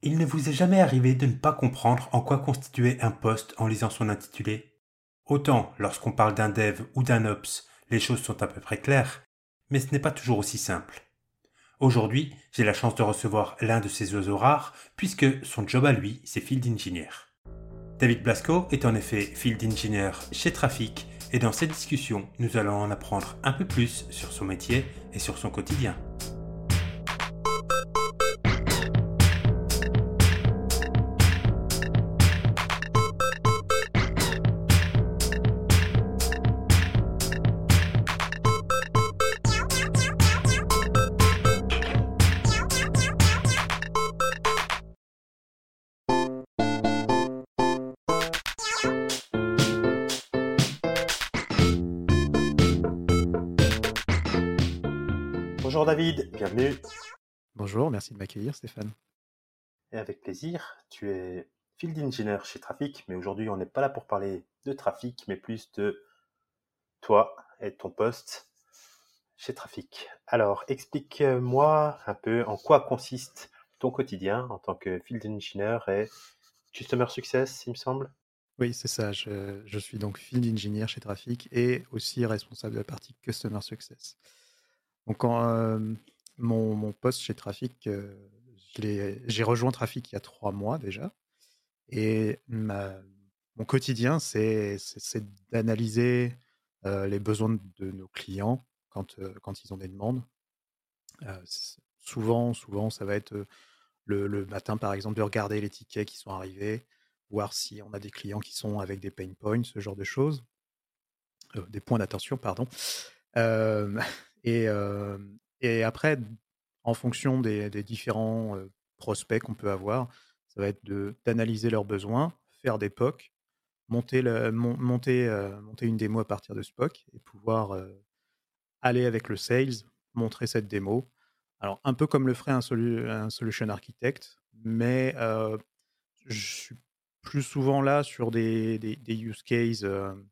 Il ne vous est jamais arrivé de ne pas comprendre en quoi constituait un poste en lisant son intitulé? Autant, lorsqu'on parle d'un dev ou d'un ops, les choses sont à peu près claires, mais ce n'est pas toujours aussi simple. Aujourd'hui, j'ai la chance de recevoir l'un de ces oiseaux rares, puisque son job à lui, c'est Field Engineer. David Blasco est en effet Field Engineer chez Trafic, et dans cette discussion, nous allons en apprendre un peu plus sur son métier et sur son quotidien. Bonjour David, bienvenue. Bonjour, merci de m'accueillir Stéphane. Et avec plaisir, tu es Field Engineer chez Trafic, mais aujourd'hui on n'est pas là pour parler de trafic, mais plus de toi et ton poste chez Trafic. Alors, explique-moi un peu en quoi consiste ton quotidien en tant que Field Engineer et Customer Success, il me semble. Oui, c'est ça, je suis donc Field Engineer chez Trafic et aussi responsable de la partie Customer Success. Donc mon poste chez Trafic, j'ai rejoint Trafic il y a 3 mois déjà et mon quotidien, c'est d'analyser les besoins de nos clients quand ils ont des demandes. Souvent, ça va être le matin, par exemple, de regarder les tickets qui sont arrivés, voir si on a des clients qui sont avec des pain points, ce genre de choses, des points d'attention, pardon. Hem et après, en fonction des différents, prospects qu'on peut avoir, ça va être d'analyser leurs besoins, faire des POC, monter une démo à partir de ce POC et pouvoir, aller avec le sales, montrer cette démo. Alors un peu comme le ferait un solution architect, mais je suis plus souvent là sur des use cases,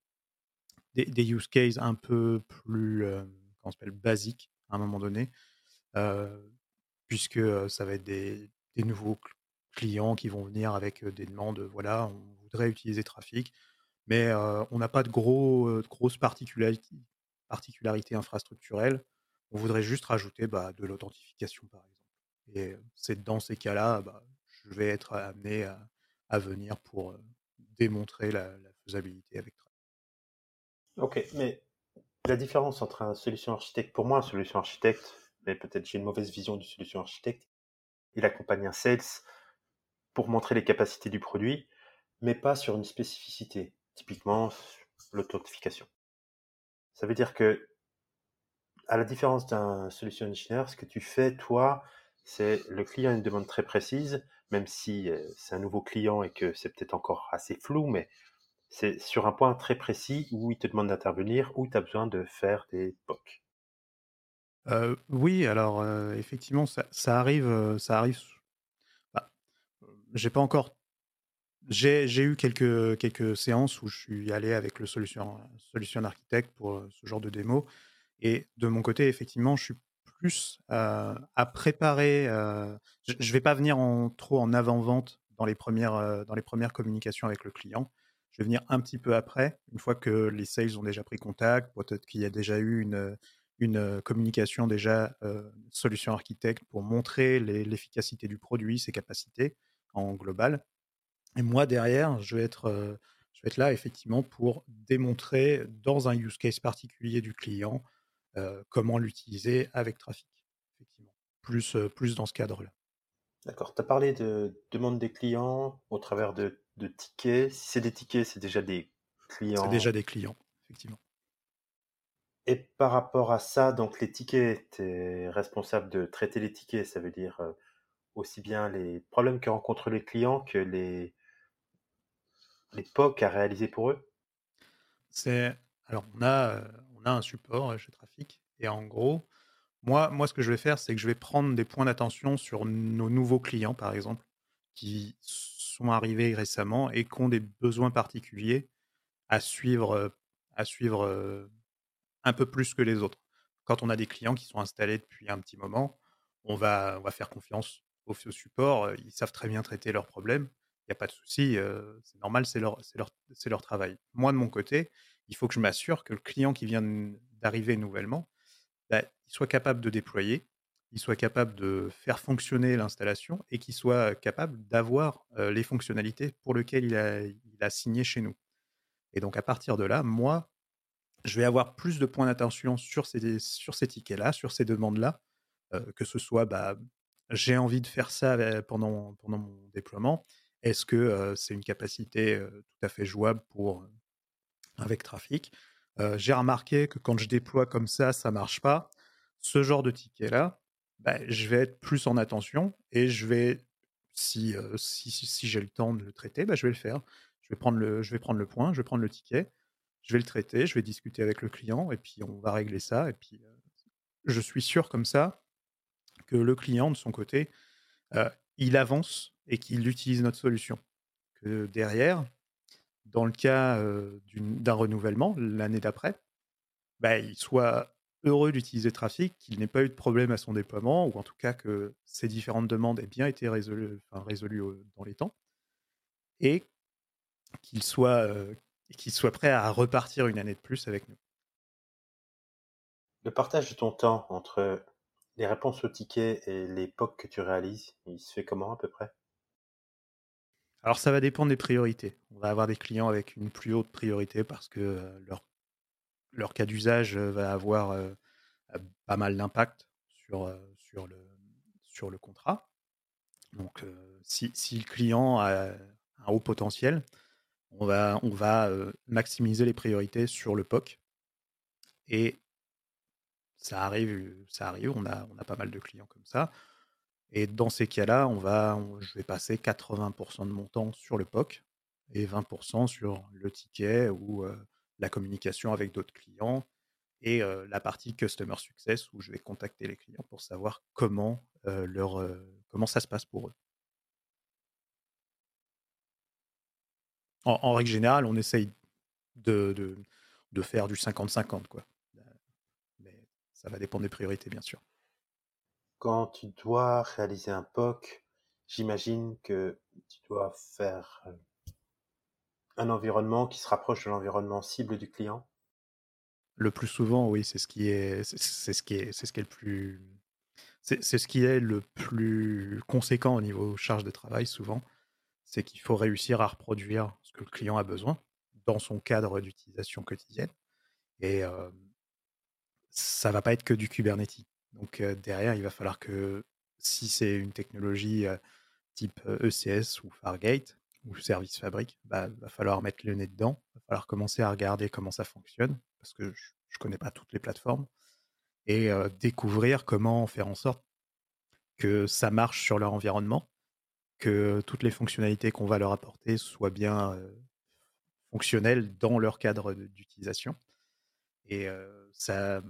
des use cases un peu plus, comment ça s'appelle? Basiques à un moment donné, heu, puisque, ça va être des nouveaux clients qui vont venir avec, des demandes, voilà, on voudrait utiliser Trafic, mais, on n'a pas de grosses particularités infrastructurelles. On voudrait juste rajouter, bah, de l'authentification, par exemple et c'est dans ces cas-là, bah, je vais être amené à venir pour, démontrer la faisabilité avec Trafic. Ok, mais la différence entre un solution architecte, pour moi, un solution architecte, mais peut-être j'ai une mauvaise vision du solution architecte, il accompagne un sales pour montrer les capacités du produit, mais pas sur une spécificité, typiquement l'authentification. Ça veut dire que, à la différence d'un solution engineer, ce que tu fais, toi, c'est le client a une demande très précise, même si c'est un nouveau client et que c'est peut-être encore assez flou, mais c'est sur un point très précis où il te demande d'intervenir, où tu as besoin de faire des POC. Oui, alors, effectivement, ça arrive bah, j'ai pas encore j'ai eu quelques séances où je suis allé avec le solution architect pour, ce genre de démo et de mon côté, effectivement, je suis plus, à préparer, je vais pas venir trop en avant-vente dans les premières communications avec le client. Je vais venir un petit peu après, une fois que les sales ont déjà pris contact, peut-être qu'il y a déjà eu une communication déjà, solution architecte pour montrer l'efficacité du produit, ses capacités en global et moi derrière, je vais être là effectivement pour démontrer dans un use case particulier du client, comment l'utiliser avec Trafic, effectivement. Plus dans ce cadre-là. D'accord. Tu as parlé de demande des clients au travers de tickets. Si c'est des tickets, c'est déjà des C'est clients. déjà des clients, effectivement. Et par rapport à ça, donc les tickets, tu es responsable de traiter les tickets. Ça veut dire aussi bien les problèmes que rencontrent les clients que les POC à réaliser pour eux. C'est alors on a un support, chez Trafic et en gros, moi ce que je vais faire, c'est que je vais prendre des points d'attention sur nos nouveaux clients, par exemple, qui sont arrivés récemment et qui ont des besoins particuliers à suivre, à suivre, un peu plus que les autres. Quand on a des clients qui sont installés depuis un petit moment, on va faire confiance au support, ils savent très bien traiter leurs problèmes. Il y a pas de souci, c'est normal, c'est leur travail. Moi, de mon côté, il faut que je m'assure que le client qui vient d'arriver nouvellement, bah, il soit capable de déployer, il soit capable de faire fonctionner l'installation et qu'il soit capable d'avoir, les fonctionnalités pour lesquelles il a signé chez nous. Et donc à partir de là, moi, je vais avoir plus de points d'attention sur ces tickets-là, sur ces demandes-là, que ce soit, bah, j'ai envie de faire ça pendant mon déploiement. Est-ce que, c'est une capacité, tout à fait jouable avec Trafic? J'ai remarqué que quand je déploie comme ça marche pas. Ce genre de ticket-là, bah, je vais être plus en attention et je vais si j'ai le temps de le traiter, bah, je vais le faire. Je vais prendre le point, je vais prendre le ticket, je vais le traiter, je vais discuter avec le client et puis on va régler ça et puis, je suis sûr comme ça que le client de son côté, heu, il avance et qu'il utilise notre solution. Que derrière, dans le cas, d'un renouvellement l'année d'après, bah, il soit heureux d'utiliser Trafic, qu'il n'ait pas eu de problème à son déploiement ou en tout cas que ses différentes demandes aient bien été résolues, dans les temps et qu'il soit, heu, qu'il soit prêt à repartir une année de plus avec nous. Le partage de ton temps entre les réponses aux tickets et les POC que tu réalises, il se fait comment à peu près? Alors ça va dépendre des priorités. On va avoir des clients avec une plus haute priorité parce que, leur cas d'usage, va avoir, pas mal d'impact sur le contrat. Donc, si le client a un haut potentiel, on va, maximiser les priorités sur le POC et ça arrive, on a pas mal de clients comme ça et dans ces cas-là, je vais passer 80 de mon temps sur le POC et 20 sur le ticket ou, la communication avec d'autres clients et la partie customer success où je vais contacter les clients pour savoir comment ça se passe pour eux. En règle générale, on essaye de de de faire du 50-50 quoi. Heu, mais ça va dépendre des priorités bien sûr. Quand tu dois réaliser un POC, j'imagine que tu dois faire un environnement qui se rapproche de l'environnement cible du client. Le plus souvent, oui, c'est ce qui est le plus c'est ce qui est le plus conséquent au niveau charge de travail souvent. C'est qu'il faut réussir à reproduire ce que le client a besoin dans son cadre d'utilisation quotidienne et ça va pas être que du Kubernetes. Donc derrière, il va falloir que si c'est une technologie, type, ECS ou Fargate ou Service Fabric, bah, va falloir mettre le nez dedans. Va falloir commencer à regarder comment ça fonctionne parce que je connais pas toutes les plateformes et découvrir comment faire en sorte que ça marche sur leur environnement, que toutes les fonctionnalités qu'on va leur apporter soient bien, fonctionnelles dans leur cadre d'utilisation et ça,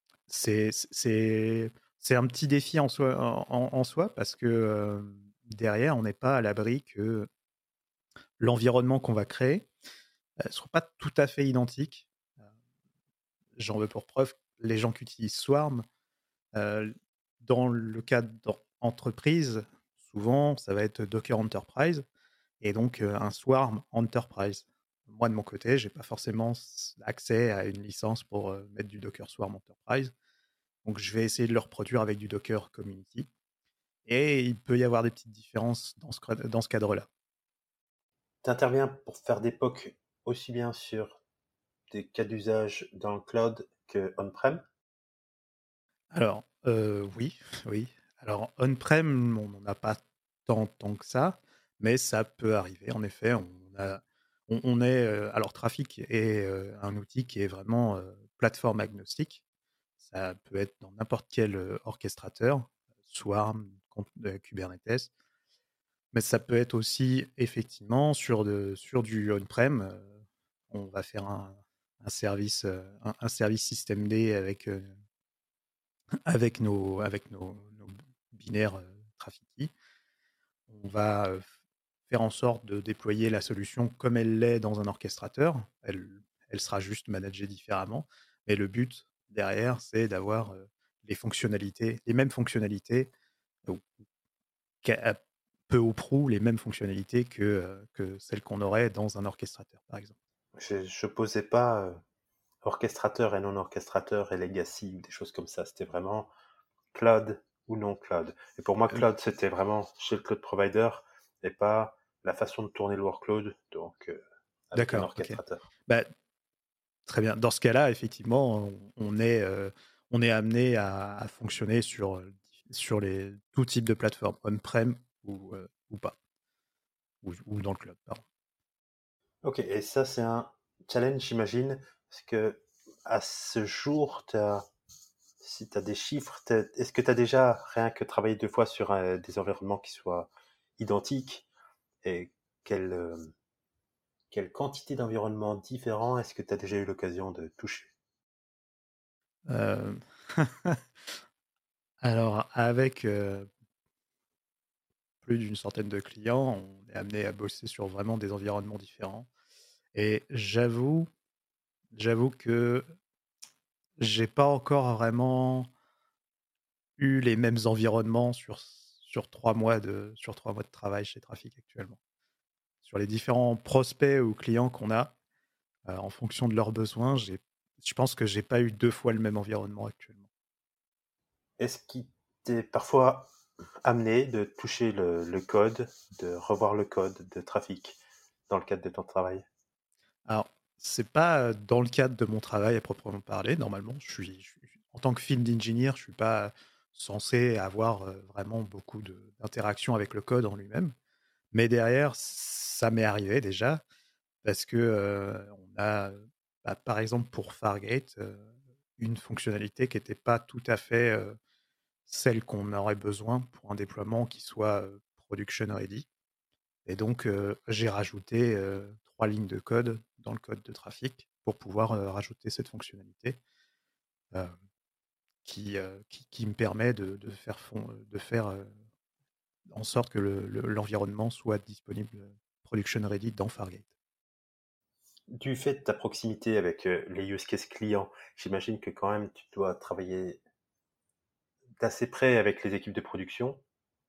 c'est un petit défi en soi parce que, derrière, on n'est pas à l'abri que l'environnement qu'on va créer, soit pas tout à fait identique. Heu, J'en veux pour preuve les gens qui utilisent Swarm, heu, dans le cadre d'entreprise, souvent ça va être Docker Enterprise et donc un Swarm Enterprise. Moi de mon côté, j'ai pas forcément accès à une licence pour, mettre du Docker Swarm Enterprise, donc je vais essayer de le reproduire avec du Docker Community et il peut y avoir des petites différences dans ce cadre-là. Tu interviens pour faire des POC aussi bien sur des cas d'usage dans le cloud que on-prem. Alors, oui, oui. Alors on n'en a pas tant que ça, mais ça peut arriver. En effet, on est, alors Trafic est, un outil qui est vraiment, plateforme agnostique. Ça peut être dans n'importe quel, orchestrateur, Swarm, Kubernetes, mais ça peut être aussi effectivement sur du on-prem, on va faire un service systemd avec nos binaires, Trafici. On va, faire en sorte de déployer la solution comme elle l'est dans un orchestrateur. Elle sera juste managée différemment, mais le but derrière, c'est d'avoir, les mêmes fonctionnalités, ou qui a peu ou prou les mêmes fonctionnalités que celles qu'on aurait dans un orchestrateur, par exemple. Je posais pas orchestrateur et non orchestrateur et legacy ou des choses comme ça. C'était vraiment cloud ou non cloud. Et pour moi, Oui. cloud, c'était vraiment chez le cloud provider et pas la façon de tourner le workload, donc avec un D'accord, ok. orchestrateur. Bah, très bien. Dans ce cas-là, effectivement, on est amené à fonctionner sur tout type de plateforme, on-prem ou pas, ou dans le cloud, pardon. Ok, et ça, c'est un challenge, j'imagine, parce que à ce jour, si tu as des chiffres, est-ce que tu as déjà rien que travaillé deux fois sur des environnements qui soient identiques et quelle, quelle quantité d'environnements différents est-ce que tu as déjà eu l'occasion de toucher? Euh, alors, avec plus d'une centaine de clients, on est amené à bosser sur vraiment des environnements différents. Et j'avoue que j'ai pas encore vraiment eu les mêmes environnements sur 3 mois de travail chez Trafic actuellement. Sur les différents prospects ou clients qu'on a, en fonction de leurs besoins, je pense que j'ai pas eu 2 fois le même environnement actuellement. Est-ce qu'il t'est parfois amené de toucher le code, de revoir le code de trafic dans le cadre de ton travail? Alors, c'est pas, dans le cadre de mon travail à proprement parler, normalement, je suis en tant que field engineer, je suis pas censé avoir, vraiment beaucoup d'interactions avec le code en lui-même. Mais derrière, ça m'est arrivé déjà parce que, on a, bah, par exemple pour Fargate, une fonctionnalité qui était pas tout à fait, celle qu'on aurait besoin pour un déploiement qui soit, production ready. Et donc, j'ai rajouté, 3 lignes de code dans le code de trafic pour pouvoir, rajouter cette fonctionnalité, heu, qui me permet de faire, en sorte que l'environnement soit disponible, production ready dans Fargate. Du fait de ta proximité avec les use cases clients, j'imagine que quand même tu dois travailler d'assez près avec les équipes de production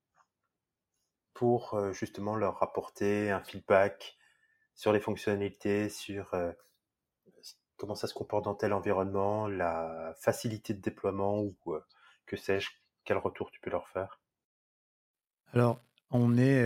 pour justement leur apporter un feedback sur les fonctionnalités, sur comment ça se comporte dans tel environnement, la facilité de déploiement ou que sais-je, quel retour tu peux leur faire. Alors, on est,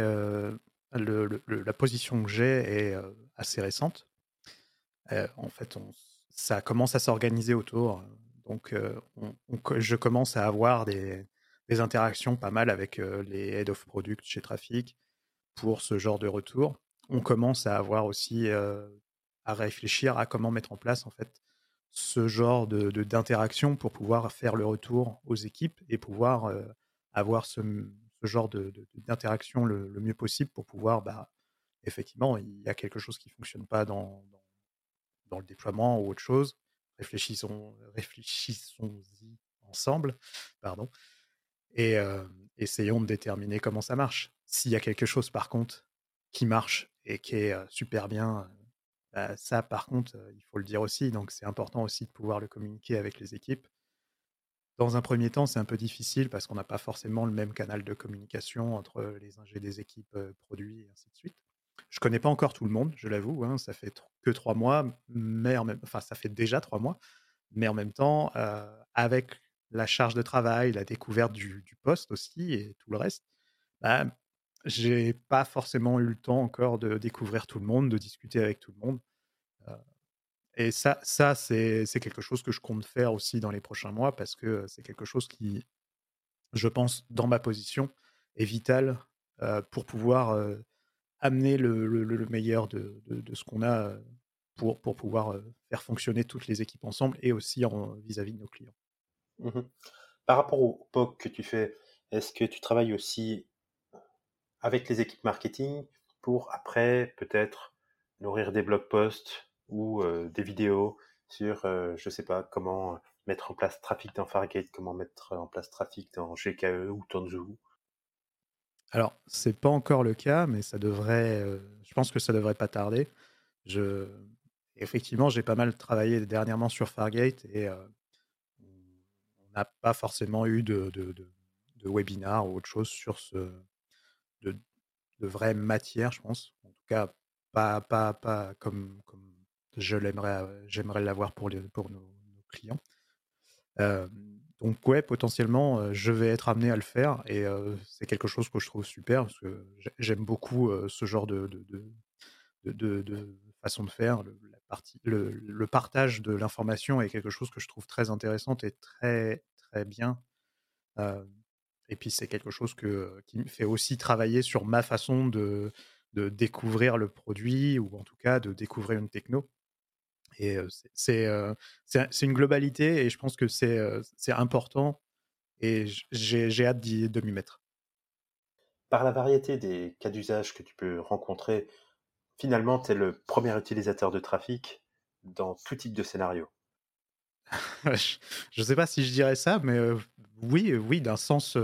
la position que j'ai est, assez récente. En fait, ça commence à s'organiser autour, donc je commence à avoir des interactions pas mal avec, les head of product chez Trafic pour ce genre de retour. On commence à avoir aussi, à réfléchir à comment mettre en place, en fait, ce genre d'interaction pour pouvoir faire le retour aux équipes et pouvoir, avoir ce genre d'interaction le mieux possible pour pouvoir, bah, effectivement, il y a quelque chose qui fonctionne pas dans le déploiement ou autre chose. Réfléchissons-y ensemble, pardon, et essayons de déterminer comment ça marche. S'il y a quelque chose, par contre, qui marche et qui est, super bien, bah, ça, par contre, il faut le dire aussi. Donc c'est important aussi de pouvoir le communiquer avec les équipes. Dans un premier temps, c'est un peu difficile parce qu'on n'a pas forcément le même canal de communication entre les ingés des équipes, produits et ainsi de suite. Je connais pas encore tout le monde, je l'avoue, hein, ça fait que 3 mois, mais enfin, ça fait déjà 3 mois, mais en même temps, avec la charge de travail, la découverte du poste aussi et tout le reste, bah, j'ai pas forcément eu le temps encore de découvrir tout le monde, de discuter avec tout le monde, heu et ça c'est quelque chose que je compte faire aussi dans les prochains mois parce que, c'est quelque chose qui, je pense, dans ma position, est vital, pour pouvoir, amener le meilleur de ce qu'on a, pour pouvoir, faire fonctionner toutes les équipes ensemble et aussi vis-à-vis de nos clients. Mhm. Par rapport au POC que tu fais, est-ce que tu travailles aussi avec les équipes marketing pour après peut-être nourrir des blog posts ou des vidéos sur, je sais pas, comment mettre en place Trafic dans Fargate, comment mettre en place Trafic dans GKE ou Tanzu. Alors, c'est pas encore le cas, mais ça devrait, je pense que ça devrait pas tarder. Je Effectivement, j'ai pas mal travaillé dernièrement sur Fargate et on n'a pas forcément eu de webinar ou autre chose de de vraie matière, je pense. En tout cas, pas comme j'aimerais l'avoir pour nos clients. Donc ouais, potentiellement, je vais être amené à le faire et c'est quelque chose que je trouve super parce que j'aime beaucoup, ce genre de façon de faire. Le partage de l'information est quelque chose que je trouve très intéressante et très, très bien. Heu et puis c'est quelque chose qui me fait aussi travailler sur ma façon de découvrir le produit ou en tout cas de découvrir une techno et c'est une globalité et je pense que c'est important et j'ai hâte de m'y mettre. Par la variété des cas d'usage que tu peux rencontrer, finalement, tu es le premier utilisateur de trafic dans tout type de scénario. Je sais pas si je dirais ça, mais oui, oui, d'un sens,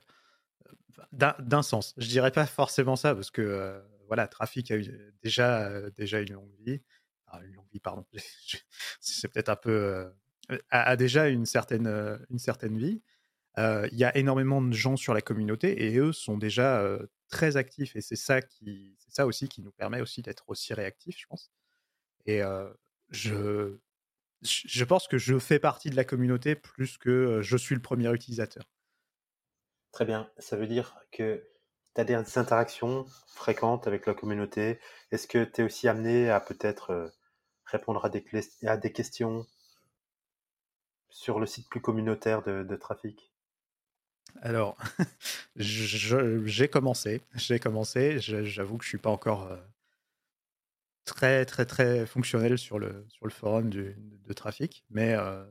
d'un sens. Je dirais pas forcément ça parce que, voilà, Trafic a eu déjà une longue vie. Ah, une longue vie, pardon. C'est peut-être un peu, a déjà une certaine vie. Il y a énormément de gens sur la communauté et eux sont déjà, très actifs et c'est ça aussi qui nous permet aussi d'être aussi réactifs, je pense et je je pense que je fais partie de la communauté plus que, je suis le premier utilisateur. Très bien, ça veut dire que tu as des interactions fréquentes avec la communauté. Est-ce que tu es aussi amené à peut-être répondre à des questions sur le site plus communautaire de trafic? Alors, j'ai commencé, j'avoue que je suis pas encore, très, très, très fonctionnel sur le forum de Trafic, mais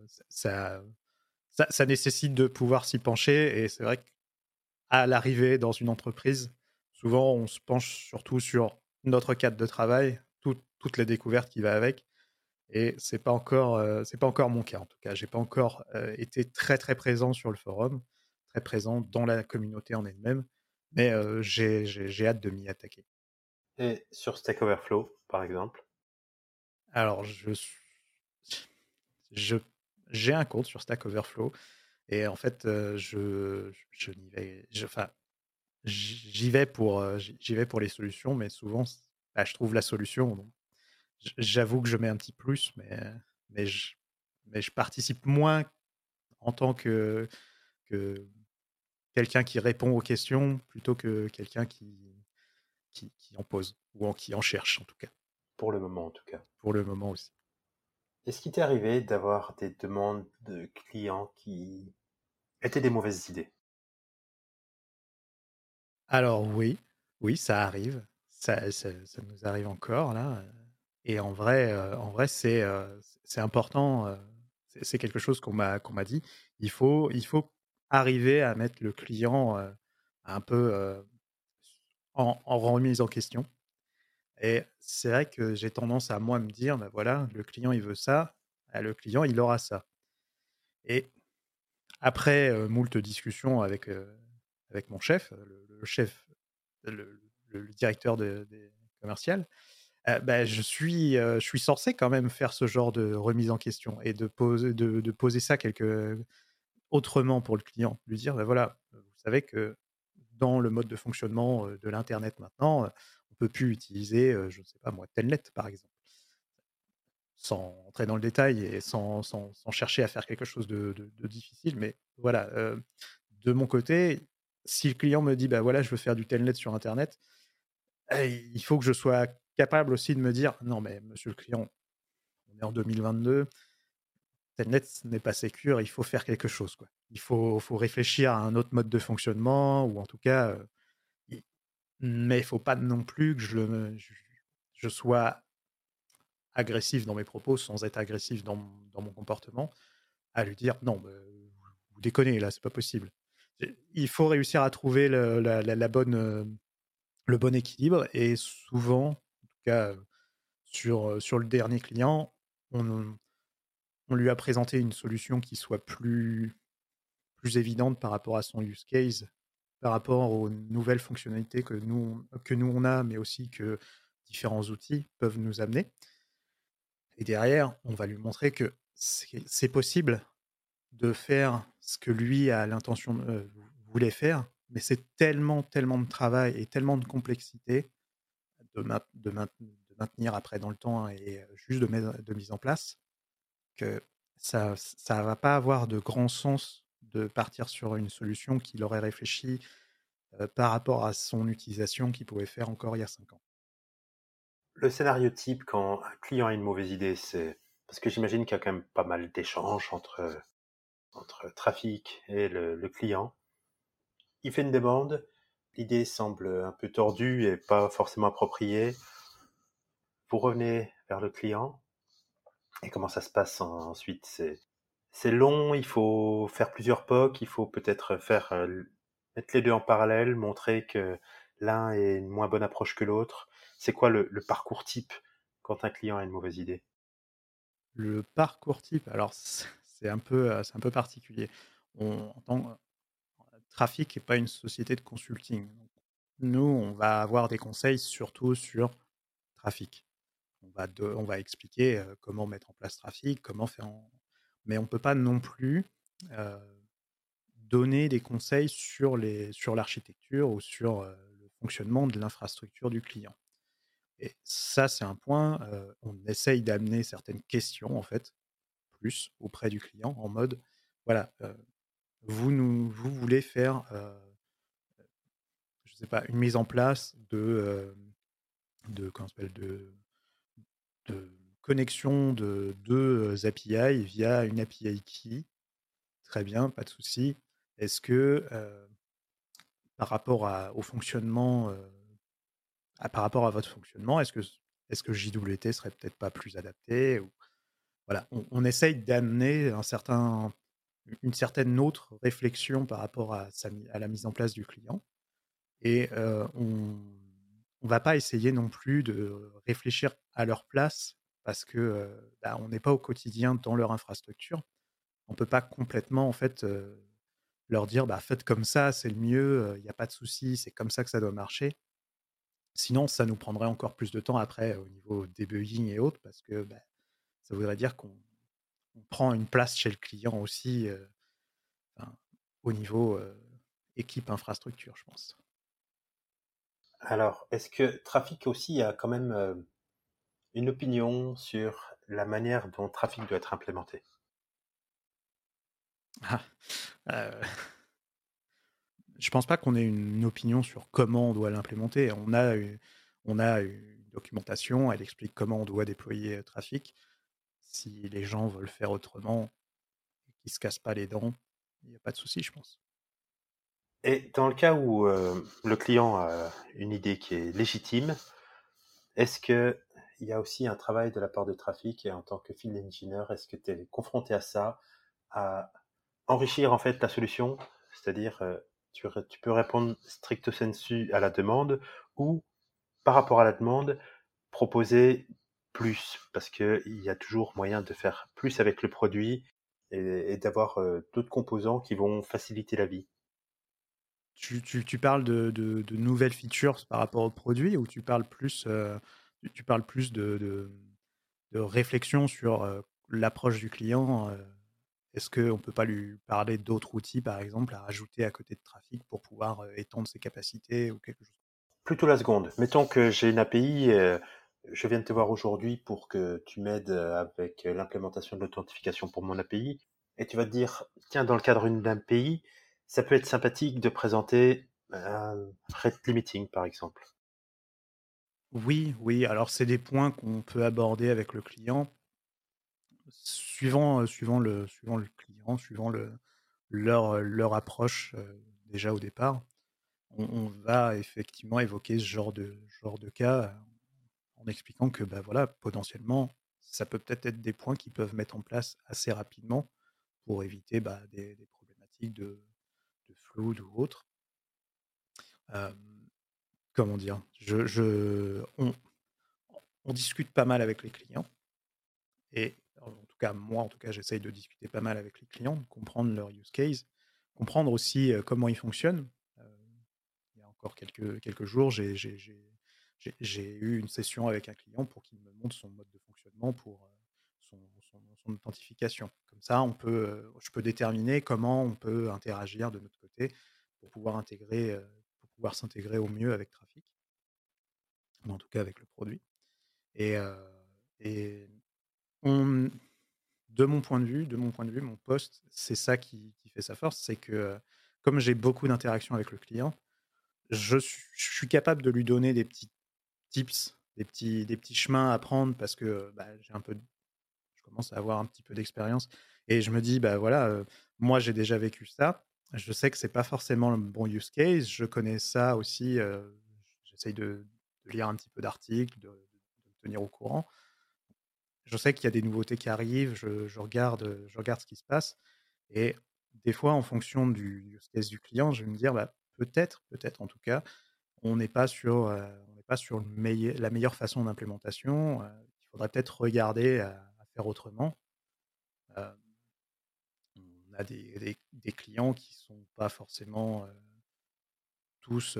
ça nécessite de pouvoir s'y pencher et c'est vrai qu'à l'arrivée dans une entreprise, souvent on se penche surtout sur notre cadre de travail, toutes les découvertes qui va avec et c'est pas encore mon cas en tout cas. J'ai pas encore, été très, très présent sur le forum, très présent dans la communauté en elle-même, mais j'ai hâte de m'y attaquer. Et sur Stack Overflow, par exemple? Alors je j'ai un compte sur Stack Overflow et en fait, je n'y vais enfin, j'y vais pour les solutions, mais souvent, bah, je trouve la solution, donc j'avoue que je mets un petit plus, mais je mais je participe moins en tant que quelqu'un qui répond aux questions, plutôt que quelqu'un qui en pose ou qui en cherche, en tout cas, Pour le moment en tout cas. pour le moment aussi. Est-ce qu'il t'est arrivé d'avoir des demandes de clients qui étaient des mauvaises idées? Alors oui, oui, ça arrive. Ça nous arrive encore là, et en vrai, c'est important, c'est quelque chose qu'on m'a dit. Il faut arriver à mettre le client, un peu, en remise en question et c'est vrai que j'ai tendance à moi me dire: «Bah, voilà, le client il veut ça, ah, le client il aura ça» et après, moult discussions avec mon chef, le chef le le directeur des commercial, bah, je suis censé quand même faire ce genre de remise en question et de poser ça autrement pour le client. Lui dire: «Bah, voilà, vous savez que dans le mode de fonctionnement, de l'internet maintenant, on peut plus utiliser, je ne sais pas moi, Telnet par exemple». Sans entrer dans le détail et sans chercher à faire quelque chose de difficile, mais voilà, de mon côté, si le client me dit: «Bah, voilà, je veux faire du Telnet sur internet», il faut que je sois capable aussi de me dire: «Non mais monsieur le client, on est en 2022, Telnet ce n'est pas sécure, il faut faire quelque chose, quoi. Faut réfléchir à un autre mode de fonctionnement ou en tout cas, i mais il faut pas non plus que je sois agressif dans mes propos sans être agressif dans mon comportement, à lui dire: «Non, vous déconnez là, c'est pas possible». Il faut réussir à trouver la bonne, le bon équilibre et souvent, en tout cas, sur le dernier client, on on lui a présenté une solution qui soit plus évidente par rapport à son use case, par rapport aux nouvelles fonctionnalités que nous on a, mais aussi que différents outils peuvent nous amener et derrière, on va lui montrer que c'est possible de faire ce que lui a l'intention voulait faire mais c'est tellement, tellement de travail et tellement de complexité de maintenir après dans le temps et juste de mise en place que ça va pas avoir de grand sens de partir sur une solution qu'il aurait réfléchi, par rapport à son utilisation qu'il pouvait faire encore il y a 5 ans. Le scénario type quand un client a une mauvaise idée, c'est parce que j'imagine qu'il y a quand même pas mal d'échanges entre Trafic et le client. Il fait une demande, l'idée semble un peu tordue et pas forcément appropriée. Vous revenez vers le client et comment ça se passe ensuite? C'est long, il faut faire plusieurs POC, il faut peut-être faire mettre les deux en parallèle, montrer que l'un est une moins bonne approche que l'autre. C'est quoi le parcours type quand un client a une mauvaise idée? Le parcours type, alors c'est un peu particulier. En tant Trafic n'est pas une société de consulting. Donc, nous, on va avoir des conseils surtout sur Trafic. On va expliquer, comment mettre en place Trafic, comment faire en mais on ne peut pas non plus, heu, donner des conseils sur l'architecture ou sur, le fonctionnement de l'infrastructure du client. Et ça, c'est un point, on essaye d'amener certaines questions, en fait, plus auprès du client en mode: «Voilà, vous voulez faire, je sais pas, une mise en place de comment ça s'appelle? De connexion de 2 API via une API key. Très bien, pas de souci. Est-ce que, par rapport au fonctionnement, par rapport à votre fonctionnement, est-ce que JWT serait peut-être pas plus adapté?» Ou voilà, on essaye d'amener une certaine autre réflexion par rapport à la mise en place du client et on va pas essayer non plus de réfléchir à leur place parce que, bah, on n'est pas au quotidien dans leur infrastructure. On peut pas complètement en fait, leur dire: «Bah, faites comme ça, c'est le mieux, il y a pas de souci, c'est comme ça que ça doit marcher». Sinon, ça nous prendrait encore plus de temps après au niveau debugging et autres parce que, bah, ça voudrait dire qu'on prend une place chez le client aussi, enfin, au niveau, équipe infrastructure, je pense. Alors, est-ce que Trafic aussi a quand même une opinion sur la manière dont Trafic doit être implémenté? Ah, heu, je pense pas qu'on ait une opinion sur comment on doit l'implémenter. On a une documentation, elle explique comment on doit déployer, Trafic. Si les gens veulent faire autrement et qu'ils se cassent pas les dents, il y a pas de souci, je pense. Et dans le cas où le client a une idée qui est légitime, est-ce que il y a aussi un travail de la part de Trafic et en tant que field engineer, est-ce que tu es confronté à ça, à enrichir en fait la solution? C'est-à-dire, tu peux répondre stricto sensu à la demande ou par rapport à la demande, proposer plus parce qu'il y a toujours moyen de faire plus avec le produit et d'avoir d'autres composants qui vont faciliter la vie. Tu parles de nouvelles features par rapport au produit ou tu parles plus de réflexion sur, l'approche du client, est-ce qu'on peut pas lui parler d'autres outils, par exemple, à rajouter à côté de Trafic pour pouvoir, étendre ses capacités ou quelque chose? Plutôt la seconde. Mettons que j'ai une API, je viens de te voir aujourd'hui pour que tu m'aides avec l'implémentation de l'authentification pour mon API, et tu vas te dire, tiens, dans le cadre d'une API, ça peut être sympathique de présenter un rate limiting, par exemple. Oui, oui, alors c'est des points qu'on peut aborder avec le client, suivant le client, suivant leur approche, déjà au départ. On va effectivement évoquer ce genre de cas, en expliquant que, bah, voilà, potentiellement, ça peut peut-être être des points qu'ils peuvent mettre en place assez rapidement pour éviter, bah, des problématiques de flood ou autres. Hem, Comment dire? On discute pas mal avec les clients et en tout cas, moi, en tout cas, j'essaye de discuter pas mal avec les clients, de comprendre leur use case, comprendre aussi, comment ils fonctionnent. Heu, il y a encore quelques jours, j'ai eu une session avec un client pour qu'il me montre son mode de fonctionnement pour, son authentification. Comme ça, je peux déterminer comment on peut interagir de notre côté pour pouvoir pour pouvoir s'intégrer au mieux avec Trafic, ou en tout cas avec le produit. Et, et on, mon poste, c'est ça qui fait sa force, c'est que comme j'ai beaucoup d'interactions avec le client, je suis capable de lui donner des petits tips, des petits chemins à prendre parce que bah, je commence à avoir un petit peu d'expérience et je me dis, bah voilà, moi j'ai déjà vécu ça. Je sais que c'est pas forcément le bon use case. Je connais ça aussi. J'essaye de lire un petit peu d'articles, de me tenir au courant. Je sais qu'il y a des nouveautés qui arrivent. Je regarde ce qui se passe et des fois, en fonction du use case du client, je vais me dire, bah, peut-être en tout cas, on n'est pas sur la meilleure façon d'implémentation. Il faudrait peut-être regarder à faire autrement. Euh, on a des clients qui sont pas forcément tous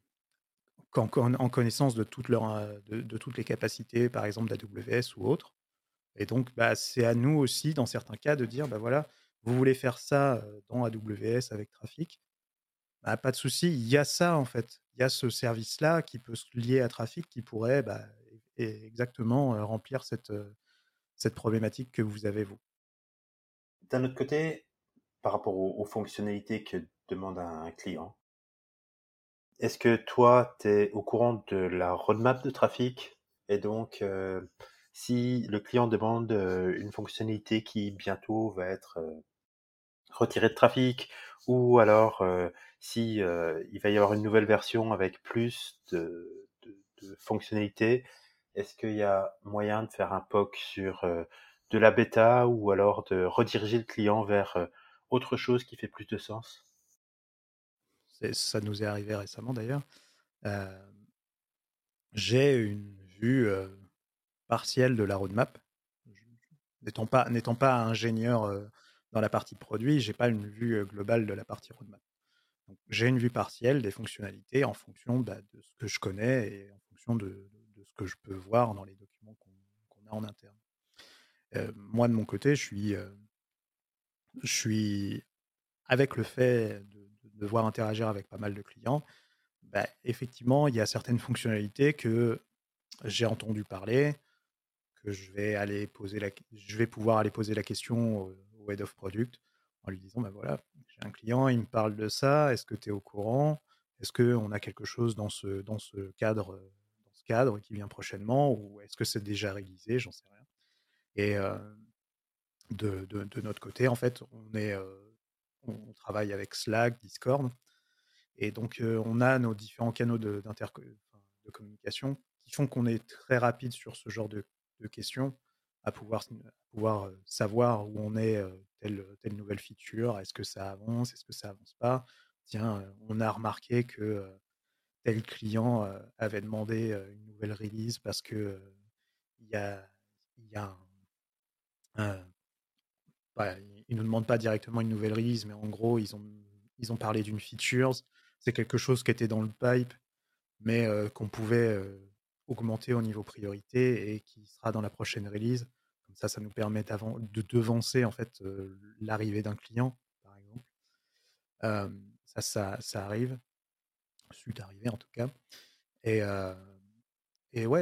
en connaissance de de toutes les capacités, par exemple d'AWS ou autres. Et donc, bah, c'est à nous aussi, dans certains cas, de dire, bah voilà, vous voulez faire ça dans AWS avec Trafic, bah, pas de souci, il y a ça en fait. Il y a ce service-là qui peut se lier à Trafic qui pourrait bah, exactement remplir cette problématique que vous avez, vous. D'un autre côté, par rapport aux fonctionnalités que demande un client, est-ce que toi, tu es au courant de la roadmap de trafic? Et donc, si le client demande une fonctionnalité qui bientôt va être retirée de trafic, ou alors si il va y avoir une nouvelle version avec plus de fonctionnalités, est-ce qu'il y a moyen de faire un POC sur de la bêta ou alors de rediriger le client vers autre chose qui fait plus de sens? Ça nous est arrivé récemment d'ailleurs. Euh, j'ai une vue partielle de la roadmap. N'étant pas ingénieur dans la partie produit, j'ai pas une vue globale de la partie roadmap. Donc, j'ai une vue partielle des fonctionnalités en fonction bah, de ce que je connais et en fonction de ce que je peux voir dans les documents qu'on a en interne. Moi, de mon côté, je suis avec le fait de devoir interagir avec pas mal de clients. Bah, effectivement, il y a certaines fonctionnalités que j'ai entendu parler, que je vais pouvoir aller poser la question au head of product en lui disant, bah voilà, j'ai un client, il me parle de ça, est-ce que tu es au courant? Est-ce qu'on a quelque chose dans ce cadre qui vient prochainement ou est-ce que c'est déjà réalisé? J'en sais rien. Et de notre côté, en fait, on travaille avec Slack, Discord, et donc on a nos différents canaux de communication qui font qu'on est très rapide sur ce genre de questions, à pouvoir savoir où on est, telle nouvelle feature, est-ce que ça avance, est-ce que ça avance pas? Tiens, on a remarqué que tel client avait demandé une nouvelle release parce que il y a, il y a un, ouais, ils ne nous demandent pas directement une nouvelle release, mais en gros, ils ont parlé d'une feature. C'est quelque chose qui était dans le pipe, mais qu'on pouvait augmenter au niveau priorité et qui sera dans la prochaine release. Comme ça nous permet de devancer en fait l'arrivée d'un client, par exemple. Ça arrive, suite arrivée en tout cas. Et, euh, et ouais,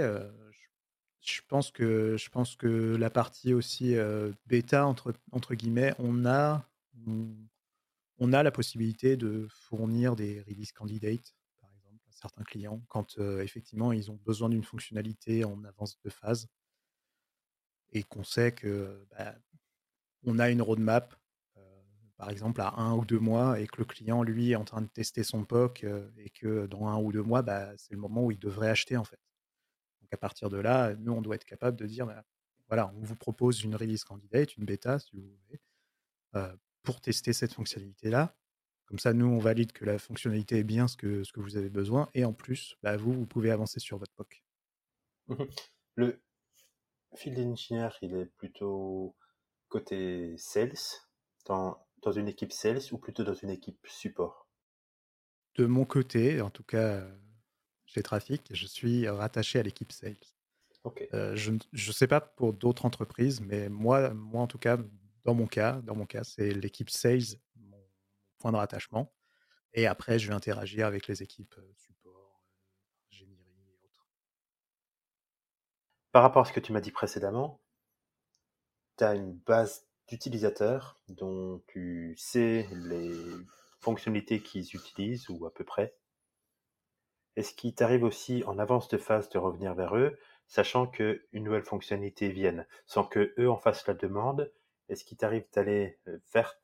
je pense que la partie aussi bêta entre guillemets, on, on a la possibilité de fournir des release candidates, par exemple, à certains clients, quand effectivement ils ont besoin d'une fonctionnalité en avance de phase et qu'on sait que bah, on a une roadmap, euh, par exemple à 1 ou 2 mois, et que le client, lui, est en train de tester son POC et que dans 1 ou 2 mois, bah, c'est le moment où il devrait acheter en fait. Donc à partir de là, nous, on doit être capable de dire, bah, voilà, on vous propose une release candidate, une bêta, si vous voulez, euh, pour tester cette fonctionnalité-là. Comme ça, nous, on valide que la fonctionnalité est bien ce que vous avez besoin. Et en plus, bah, vous pouvez avancer sur votre POC. Mhm. Le field engineer, il est plutôt côté sales, dans une équipe sales ou plutôt dans une équipe support? De mon côté, en tout cas, chez Trafic, je suis rattaché à l'équipe Sales. Ok. Je ne sais pas pour d'autres entreprises, mais moi, en tout cas, dans mon cas, c'est l'équipe Sales, mon point de rattachement. Et après, je vais interagir avec les équipes support, ingénierie et autres. Par rapport à ce que tu m'as dit précédemment, tu as une base d'utilisateurs dont tu sais les fonctionnalités qu'ils utilisent ou à peu près. Est-ce qu'il t'arrive aussi en avance de phase de revenir vers eux, sachant qu'une nouvelle fonctionnalité vienne, sans que eux en fassent la demande? Est-ce qu'il t'arrive d'aller vers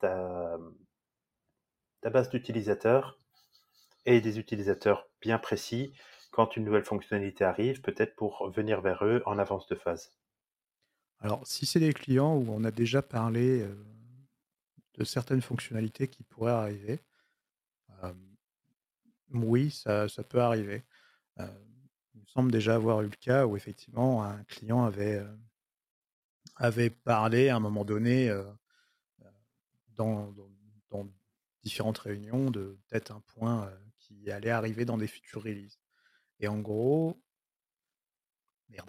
ta base d'utilisateurs et des utilisateurs bien précis quand une nouvelle fonctionnalité arrive, peut-être pour venir vers eux en avance de phase? Alors, si c'est des clients où on a déjà parlé de certaines fonctionnalités qui pourraient arriver, euh, oui, ça peut arriver. Euh, il me semble déjà avoir eu le cas où effectivement un client avait parlé à un moment donné dans, dans- dans différentes réunions de peut-être un point qui allait arriver dans des futures releases. Et en gros, merde,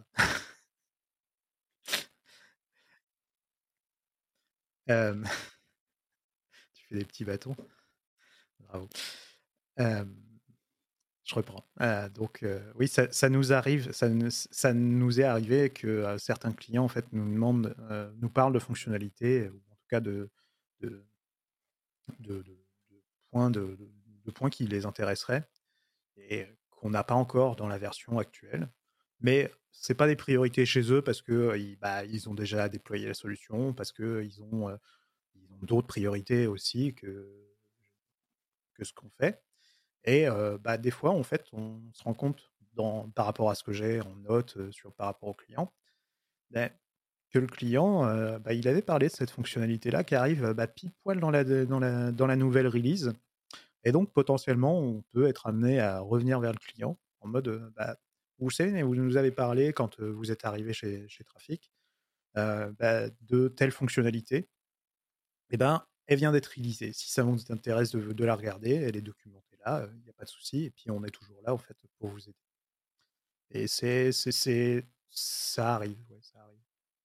euh, tu fais des petits bâtons, bravo. Euh, je reprends. Donc, oui, ça nous arrive, ça nous est arrivé que certains clients en fait nous demandent, nous parlent de fonctionnalités ou en tout cas de, de points de points qui les intéresseraient et qu'on n'a pas encore dans la version actuelle. Mais c'est pas des priorités chez eux parce que ils ont déjà déployé la solution, parce que ils ont d'autres priorités aussi que ce qu'on fait. Et des fois, en fait, on se rend compte par rapport à ce que j'ai en note par rapport au client, bah, que le client, il avait parlé de cette fonctionnalité-là qui arrive pile poil dans la nouvelle release. Et donc, potentiellement, on peut être amené à revenir vers le client en mode, vous savez, vous nous avez parlé quand vous êtes arrivé chez Trafic de telle fonctionnalité. Eh ben, elle vient d'être releasée. Si ça vous intéresse de la regarder, elle est documentée là, il n'y a pas de souci. Et puis, on est toujours là, en fait, pour vous aider. Et ça arrive, ouais, ça arrive.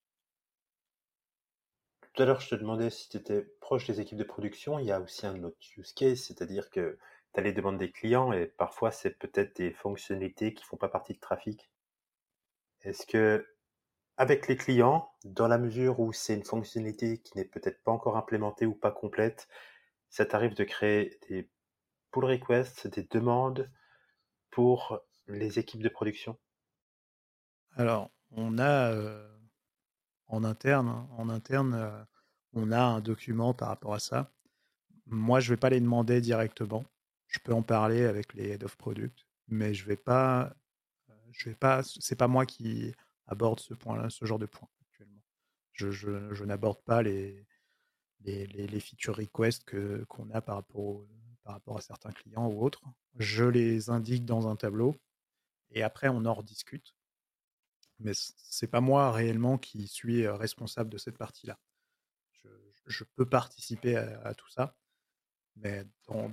Tout à l'heure, je te demandais si tu étais proche des équipes de production. Il y a aussi un autre use case, c'est-à-dire que tu as les demandes des clients et parfois c'est peut-être des fonctionnalités qui font pas partie de trafic. Est-ce que, avec les clients, dans la mesure où c'est une fonctionnalité qui n'est peut-être pas encore implémentée ou pas complète, ça t'arrive de créer des pull requests, des demandes pour les équipes de production? Alors, on a en interne, on a un document par rapport à ça. Moi, je vais pas les demander directement. Je peux en parler avec les head of product, mais je vais pas, c'est pas moi qui aborde ce point-là, ce genre de point actuellement. Je n'aborde pas les feature requests qu'on a par rapport à certains clients ou autres. Je les indique dans un tableau et après on en rediscute. Mais c'est pas moi réellement qui suis responsable de cette partie-là. Je, je peux participer à tout ça, mais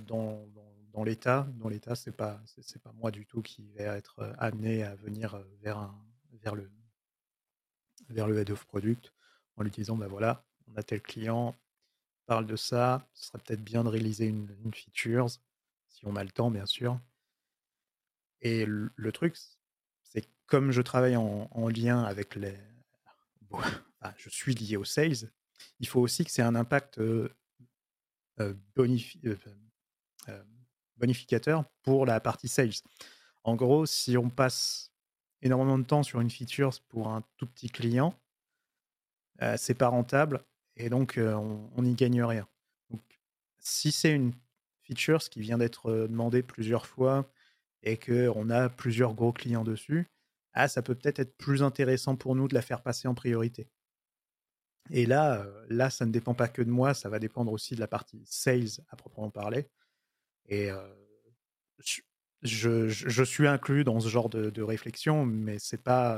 dans l'état, c'est pas moi du tout qui vais être amené à venir vers le, vers le head of product en lui disant, voilà, on a tel client, parle de ça, ce serait peut-être bien de réaliser une feature, si on a le temps, bien sûr. Et le truc, c'est que comme je travaille en lien avec les... Bon, je suis lié aux sales, il faut aussi que c'est un impact euh, bonifi- euh, euh, bonificateur pour la partie sales. En gros, si on passe énormément de temps sur une feature pour un tout petit client, c'est pas rentable et donc on n'y gagne rien. Donc, si c'est une feature qui vient d'être demandée plusieurs fois et qu'on a plusieurs gros clients dessus, ça peut peut-être être plus intéressant pour nous de la faire passer en priorité. Et là, ça ne dépend pas que de moi, ça va dépendre aussi de la partie sales à proprement parler. Et je, je suis inclus dans ce genre de réflexion, mais c'est pas.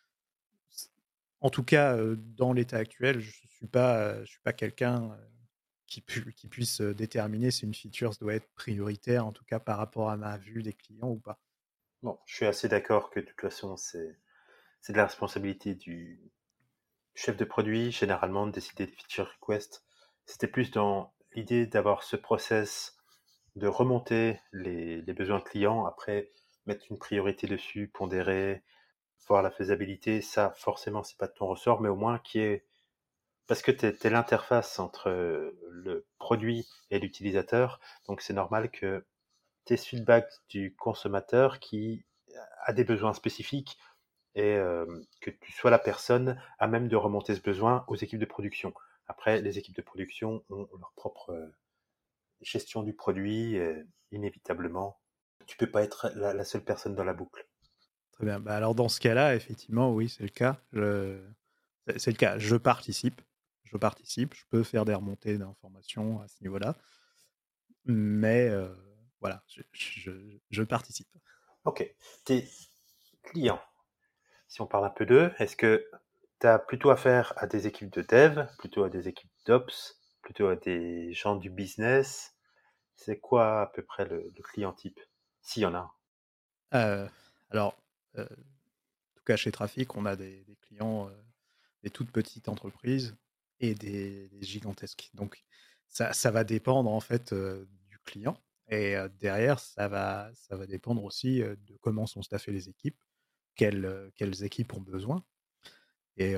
En tout cas, dans l'état actuel, je suis pas quelqu'un qui puisse déterminer si une feature doit être prioritaire, en tout cas par rapport à ma vue des clients ou pas. Bon, je suis assez d'accord que de toute façon, c'est de la responsabilité du chef de produit, généralement, de décider des feature requests. C'était plus dans l'idée d'avoir ce process de remonter les besoins clients, après mettre une priorité dessus, pondérer, voir la faisabilité, ça forcément c'est pas de ton ressort, mais au moins qui est parce que tu es l'interface entre le produit et l'utilisateur, donc c'est normal que tes feedbacks du consommateur qui a des besoins spécifiques et que tu sois la personne à même de remonter ce besoin aux équipes de production. Après, les équipes de production ont leur propre gestion du produit, inévitablement. Tu peux pas être la seule personne dans la boucle. Très bien. Bah, alors dans ce cas-là, effectivement, oui, c'est le cas. C'est le cas. Je participe. Je participe. Je peux faire des remontées d'informations à ce niveau-là. Mais voilà, je participe. Ok. Tes clients, si on parle un peu d'eux, est-ce que tu as plutôt affaire à des équipes de dev, plutôt à des équipes d'ops, plutôt à des gens du business? C'est quoi à peu près le client type, s'il y en a? Euh, alors, en tout cas, chez Trafic, on a des clients, des toutes petites entreprises et des gigantesques. Donc, ça va dépendre en fait du client. Et derrière, ça va dépendre aussi de comment sont staffées les équipes, quelles équipes ont besoin. Et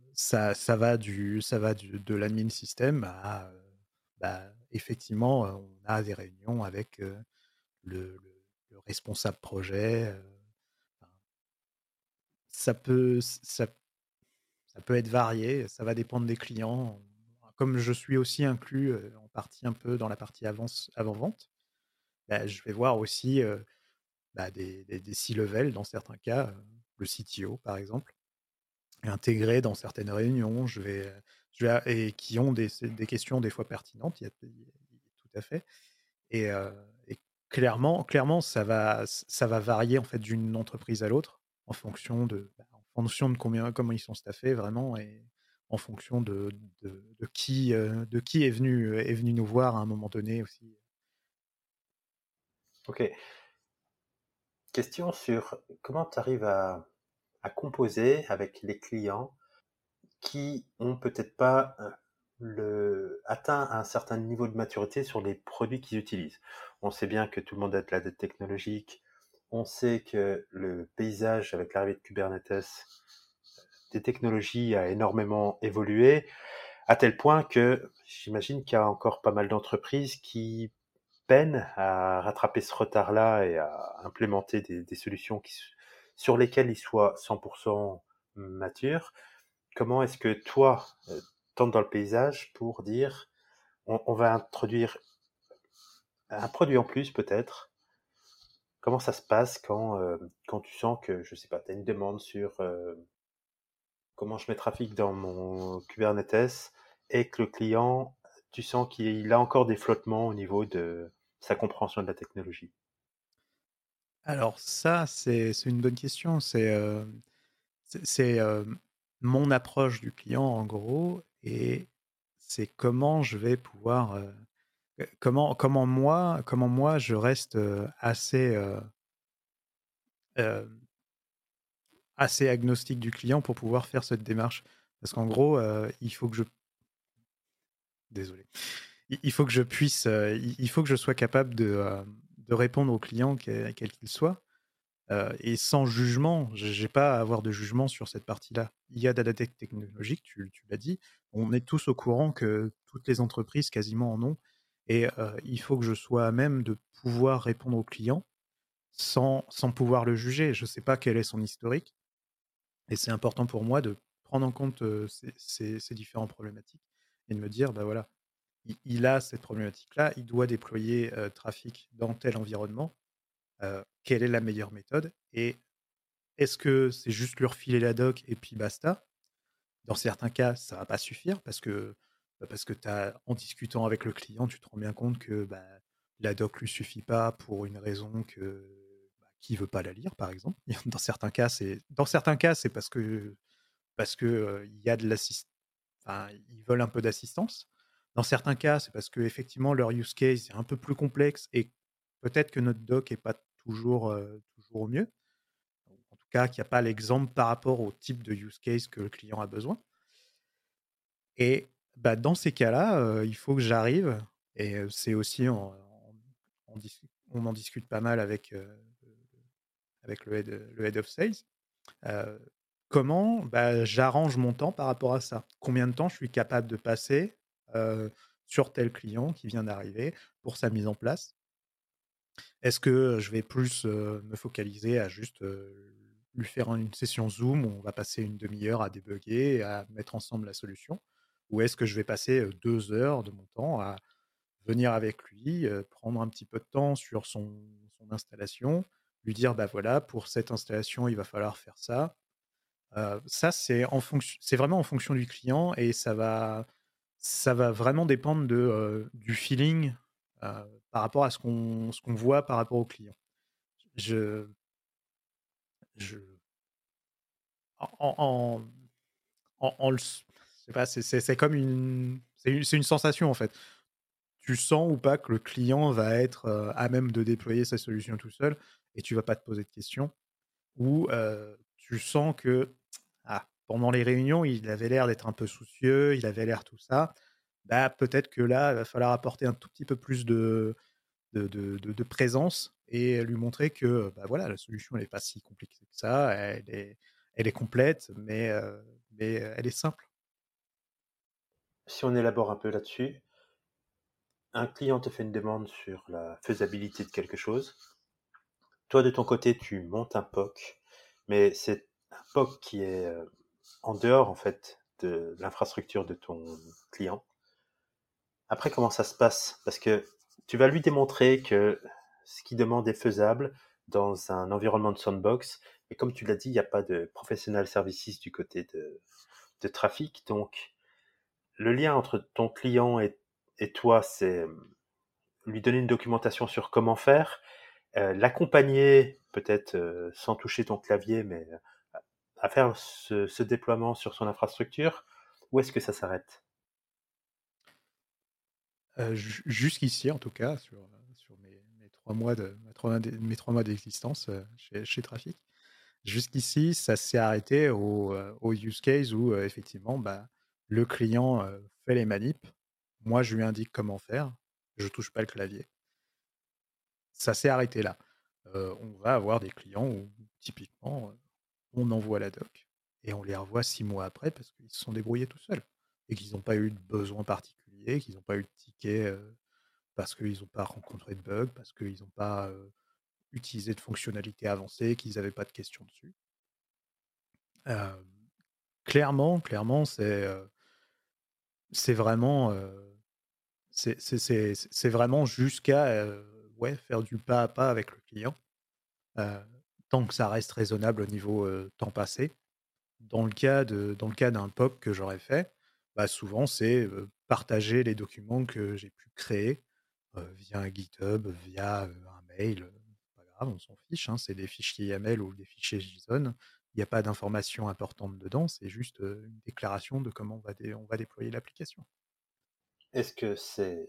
de l'admin système à, effectivement, on a des réunions avec le responsable projet. Enfin, ça peut, ça, ça peut être varié, ça va dépendre des clients. Comme je suis aussi inclus en partie un peu dans la partie avant-vente, bah, je vais voir aussi des C-level dans certains cas, le CTO par exemple, intégré dans certaines réunions, et qui ont des questions des fois pertinentes, tout à fait. Et clairement, ça va varier en fait d'une entreprise à l'autre en fonction de comment ils sont staffés vraiment et en fonction de qui est venu nous voir à un moment donné aussi. Ok. Question sur comment tu arrives à composer avec les clients qui ont peut-être pas atteint un certain niveau de maturité sur les produits qu'ils utilisent. On sait bien que tout le monde a de la dette technologique. On sait que le paysage avec l'arrivée de Kubernetes, des technologies a énormément évolué, à tel point que j'imagine qu'il y a encore pas mal d'entreprises qui peinent à rattraper ce retard-là et à implémenter des solutions sur lesquelles ils soient 100% matures. Comment est-ce que toi, t'entres dans le paysage pour dire on va introduire un produit en plus peut-être? Comment ça se passe quand tu sens que, je sais pas, tu as une demande sur comment je mets trafic dans mon Kubernetes et que le client, tu sens qu'il a encore des flottements au niveau de sa compréhension de la technologie? Alors ça, c'est une bonne question. C'est mon approche du client en gros, et c'est comment je vais pouvoir, comment moi je reste euh, assez agnostique du client pour pouvoir faire cette démarche. Parce qu'en gros, il faut que je... Désolé. Il faut que je puisse... il faut que je sois capable de répondre au client, quel qu'il soit. Et sans jugement, j'ai pas à avoir de jugement sur cette partie-là. Il y a de la dette technologique, tu l'as dit. On est tous au courant que toutes les entreprises quasiment en ont. Et il faut que je sois à même de pouvoir répondre au client sans pouvoir le juger. Je sais pas quel est son historique. Et c'est important pour moi de prendre en compte ces différentes problématiques et de me dire, bah voilà, il a cette problématique-là, il doit déployer trafic dans tel environnement. Quelle est la meilleure méthode? Et est-ce que c'est juste lui refiler la doc et puis basta? Dans certains cas, ça va pas suffire parce que en discutant avec le client, tu te rends bien compte que la doc lui suffit pas pour une raison qu'il veut pas la lire, par exemple. Dans certains cas, c'est parce que il y a de l'assist enfin, ils veulent un peu d'assistance. Dans certains cas, c'est parce que effectivement leur use case est un peu plus complexe et peut-être que notre doc est pas toujours au mieux. En tout cas, qu'il n'y a pas l'exemple par rapport au type de use case que le client a besoin. Et dans ces cas-là, il faut que j'arrive, et c'est aussi on en discute pas mal avec le head of sales. Heu, Comment, bah, j'arrange mon temps par rapport à ça? Combien de temps je suis capable de passer, heu, sur tel client qui vient d'arriver pour sa mise en place? Est-ce que je vais plus, me focaliser à juste, lui faire une session Zoom où on va passer une demi heure à débugger et à mettre ensemble la solution? Ou est-ce que je vais passer, 2 heures de mon temps à venir avec lui, prendre un petit peu de temps sur son installation, lui dire: «Bah, voilà, pour cette installation, il va falloir faire ça». Ça, c'est vraiment en fonction du client et ça va vraiment dépendre du feeling, par rapport à ce qu'on voit par rapport au client. Je je en en le s je sais pas, c'est comme une sensation, en fait. Tu sens ou pas que le client va être, à même de déployer sa solution tout seul et tu vas pas te poser de questions ou, tu sens que, pendant les réunions, il avait l'air d'être un peu soucieux, il avait l'air tout ça. Bah, peut-être que là, il va falloir apporter un tout petit peu plus de présence et lui montrer que, bah, voilà, la solution elle est pas si compliquée que ça, elle est complète, mais elle est simple. Si on élabore un peu là-dessus, un client te fait une demande sur la faisabilité de quelque chose. Toi, de ton côté, tu montes un POC, mais c'est un POC qui est en dehors, en fait, de l'infrastructure de ton client. Après, comment ça se passe? Parce que tu vas lui démontrer que ce qu'il demande est faisable dans un environnement de sandbox. Et comme tu l'as dit, il n'y a pas de professional services du côté de trafic. Donc, le lien entre ton client et toi, c'est lui donner une documentation sur comment faire, l'accompagner peut-être sans toucher ton clavier, mais à faire ce déploiement sur son infrastructure. Où est-ce que ça s'arrête? Jusqu'ici en tout cas sur mes 3 mois mes 3 mois d'existence, chez Trafic. Jusqu'ici, ça s'est arrêté au use case où, effectivement, bah, le client, fait les manips. Moi, je lui indique comment faire. Je touche pas le clavier. Ça s'est arrêté là. On va avoir des clients où typiquement, on envoie la doc et on les revoit 6 mois après parce qu'ils se sont débrouillés tout seuls et qu'ils n'ont pas eu de besoin particulier, qu'ils n'ont pas eu de ticket, parce qu'ils n'ont pas rencontré de bug, parce qu'ils n'ont pas, utilisé de fonctionnalités avancées, qu'ils avaient pas de questions dessus. Hem, clairement, c'est vraiment, c'est vraiment jusqu'à, ouais, faire du pas à pas avec le client, heu, tant que ça reste raisonnable au niveau, temps passé. Dans le cas d'un POC que j'aurais fait, bah, souvent c'est, partager les documents que j'ai pu créer, via un GitHub, via, un mail, pas grave, on s'en fiche, hein, c'est des fichiers YAML ou des fichiers JSON. Il y a pas d'informations importantes dedans, c'est juste, une déclaration de comment on va déployer l'application. Est-ce que c'est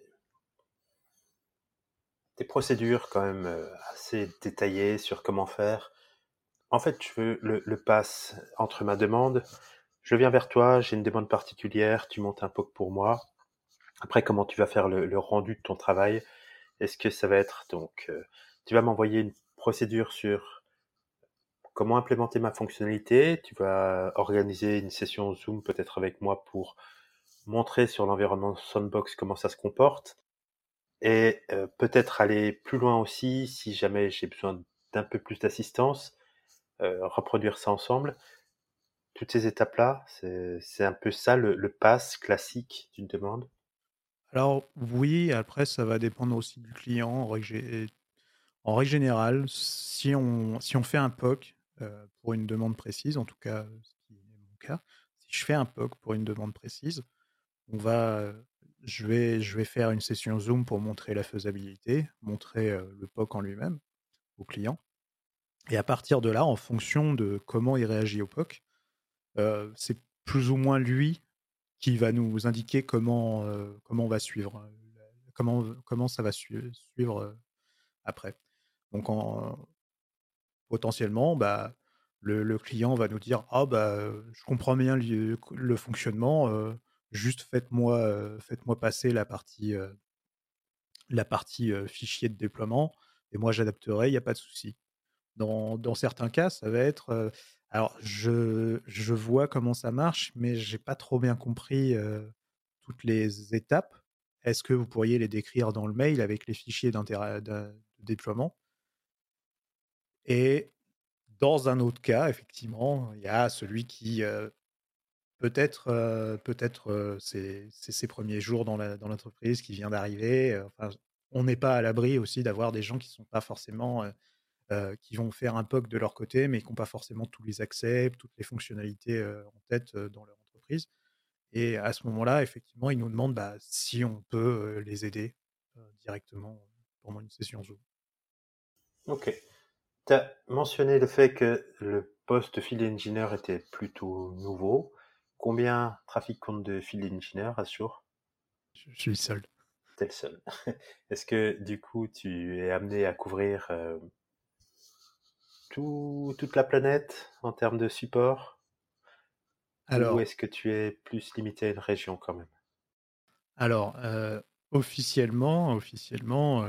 des procédures quand même assez détaillées sur comment faire? En fait, je veux le pass entre ma demande. Je viens vers toi, j'ai une demande particulière, tu montes un POC pour moi. Après, comment tu vas faire le rendu de ton travail? Est-ce que ça va être donc, tu vas m'envoyer une procédure sur comment implémenter ma fonctionnalité? Tu vas organiser une session Zoom peut-être avec moi pour montrer sur l'environnement Sandbox comment ça se comporte et peut-être aller plus loin aussi si jamais j'ai besoin d'un peu plus d'assistance, reproduire ça ensemble. Toutes ces étapes-là, c'est un peu ça le pass classique d'une demande. Alors oui, après ça va dépendre aussi du client. En règle générale, si on fait un POC, pour une demande précise, en tout cas, ce qui est mon cas, si je fais un POC pour une demande précise, on va, je vais faire une session Zoom pour montrer la faisabilité, montrer, le POC en lui-même au client et à partir de là, en fonction de comment il réagit au POC, c'est plus ou moins lui qui va nous indiquer comment on va suivre, comment ça va suivre, après. Donc potentiellement, bah, le client va nous dire: «Ah bah, je comprends bien le fonctionnement, juste faites-moi passer la partie, la partie, fichier de déploiement et moi j'adapterai, il y a pas de souci. Dans certains cas, ça va être, alors je vois comment ça marche, mais j'ai pas trop bien compris, toutes les étapes. Est-ce que vous pourriez les décrire dans le mail avec les fichiers de déploiement? Et dans un autre cas, effectivement, il y a celui qui, c'est ses premiers jours dans l'entreprise, qui vient d'arriver, enfin, on n'est pas à l'abri aussi d'avoir des gens qui sont pas forcément, qui vont faire un POC de leur côté, mais qui ont pas forcément tous les accès, toutes les fonctionnalités, en tête, dans leur entreprise et à ce moment-là, effectivement, ils nous demandent, bah, si on peut, les aider, directement, pendant une session Zoom. Ok. Tu as mentionné le fait que le poste de field engineer était plutôt nouveau. Combien trafic compte de field engineer, assure? Je suis seul. T'es le seul. Est-ce que du coup tu es amené à couvrir toute la planète en termes de support? Ou Alors est-ce que tu es plus limité à une région quand même? alors, officiellement,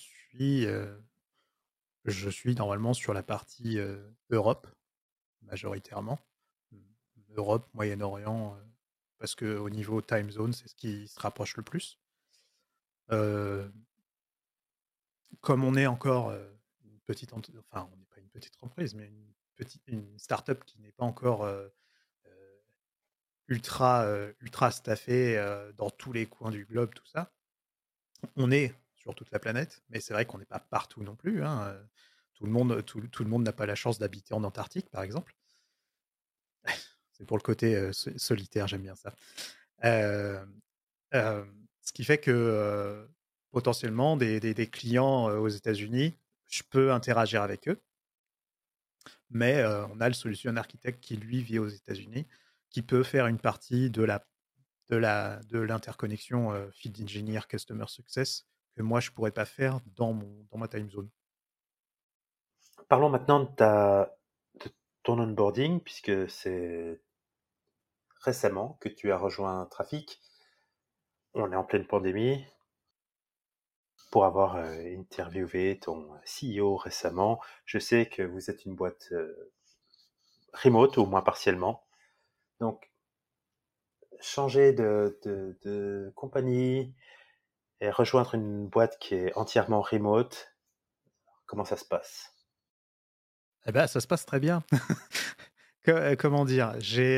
je suis normalement sur la partie, Europe, majoritairement. Mmh, Europe, Moyen-Orient, parce qu'au niveau time zone, c'est ce qui se rapproche le plus. Heu, Comme on est encore, une petite ent enfin, on n'est pas une petite entreprise, mais une start-up qui n'est pas encore, heu, ultra staffée, dans tous les coins du globe, tout ça. On est sur toute la planète, mais c'est vrai qu'on n'est pas partout non plus, hein, tout le monde n'a pas la chance d'habiter en Antarctique, par exemple. C'est pour le côté, solitaire, j'aime bien ça. Hem, Ce qui fait que, potentiellement des clients, aux États-Unis, je peux interagir avec eux, mais, on a le solution architecte qui lui vit aux États-Unis, qui peut faire une partie de l'interconnexion, Field Engineer Customer Success que moi je pourrais pas faire dans ma time zone. Parlons maintenant de ton onboarding, puisque c'est récemment que tu as rejoint Trafic. On est en pleine pandémie. Pour avoir interviewé ton CEO récemment, je sais que vous êtes une boîte remote, au moins partiellement. Donc, changer de compagnie et rejoindre une boîte qui est entièrement remote, comment ça se passe? Eh ben, ça se passe très bien. Comment dire?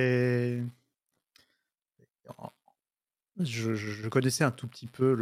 Je connaissais un tout petit peu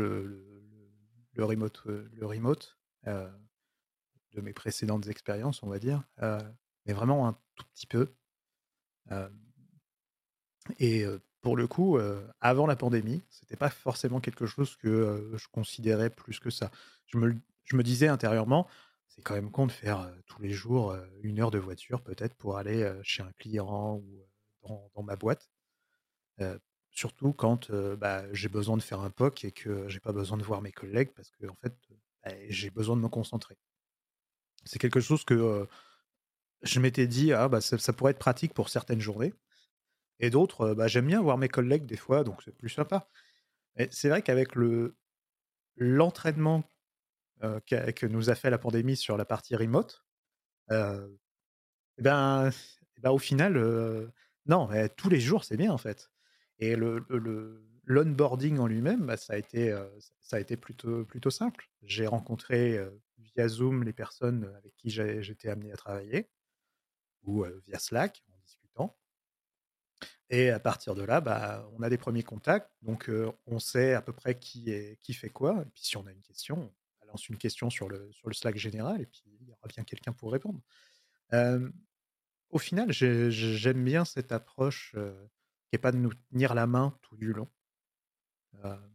le remote, heu, de mes précédentes expériences, on va dire, mais vraiment un tout petit peu, hem et pour le coup, avant la pandémie, c'était pas forcément quelque chose que, je considérais plus que ça. Je me disais intérieurement: «C'est quand même con de faire, tous les jours, 1 heure de voiture peut-être pour aller, chez un client ou, dans ma boîte». Surtout quand, bah, j'ai besoin de faire un POC et que j'ai pas besoin de voir mes collègues parce qu'en fait, bah, j'ai besoin de me concentrer. C'est quelque chose que, je m'étais dit: «Ah bah, ça pourrait être pratique pour certaines journées» et d'autres, bah, j'aime bien voir mes collègues des fois, donc c'est plus sympa. Et c'est vrai qu'avec l'entraînement, que nous a fait la pandémie sur la partie remote, heu et ben au final, non, tous les jours, c'est bien, en fait. Et l'onboarding en lui-même, bah, ça a été plutôt simple. J'ai rencontré, via Zoom les personnes avec qui j'étais amené à travailler ou, via Slack en discutant et à partir de là, bah, on a des premiers contacts donc on sait à peu près qui fait quoi et puis si on a une question, on balance une question sur le Slack général et puis il y aura bien quelqu'un pour répondre. Hem Au final, j'aime bien cette approche, qui est pas de nous tenir la main tout du long. Heu,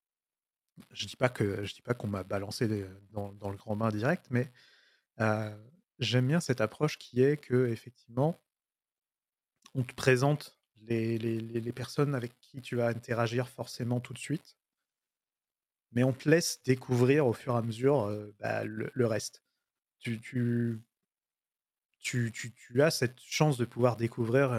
je dis pas qu'on m'a balancé dans le grand bain direct, mais, heu, j'aime bien cette approche qui est que effectivement, on te présente les personnes avec qui tu vas interagir forcément tout de suite, mais on te laisse découvrir au fur et à mesure, bah, le reste. Tu tu tu as cette chance de pouvoir découvrir,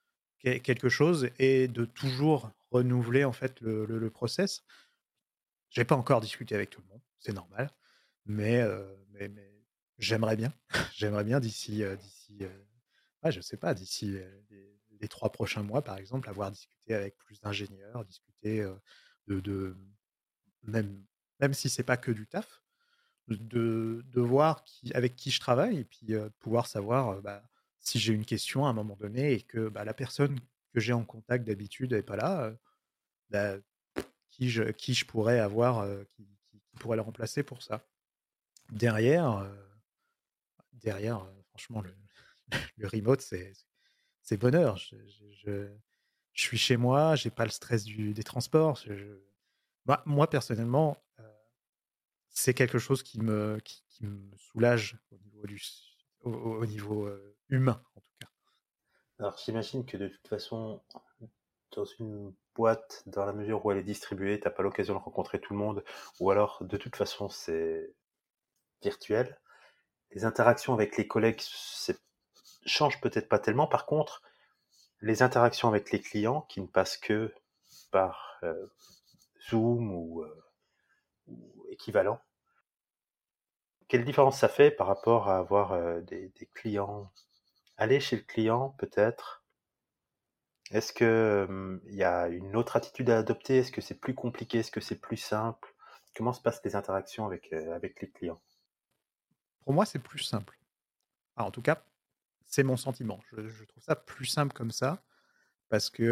quelque chose et de toujours renouveler en fait le process. J'ai pas encore discuté avec tout le monde, c'est normal, mais j'aimerais bien. J'aimerais bien ouais, je sais pas, d'ici, les 3 prochains mois, par exemple, avoir discuté avec plus d'ingénieurs, discuter, de même même si c'est pas que du taf, de voir avec qui je travaille et puis, pouvoir savoir, bah, si j'ai une question à un moment donné et que, bah, la personne que j'ai en contact d'habitude est pas là, bah, qui je pourrais avoir, qui pourrait le remplacer pour ça. Derrière, franchement le remote c'est bonheur. Je suis chez moi, j'ai pas le stress des transports. Moi personnellement, c'est quelque chose qui me soulage au niveau au niveau, humain en tout cas. Alors, j'imagine que de toute façon, dans une boîte, dans la mesure où elle est distribuée, t'as pas l'occasion de rencontrer tout le monde, ou alors, de toute façon, c'est virtuel. Les interactions avec les collègues changent peut-être pas tellement. Par contre, les interactions avec les clients qui ne passent que par Zoom ou équivalent, quelle différence ça fait par rapport à avoir des clients? Aller chez le client, peut-être. Est-ce que il y a une autre attitude à adopter? Est-ce que c'est plus compliqué? Est-ce que c'est plus simple? Comment se passent les interactions avec les clients? Pour moi, c'est plus simple. En tout cas, c'est mon sentiment. Je trouve ça plus simple comme ça parce que,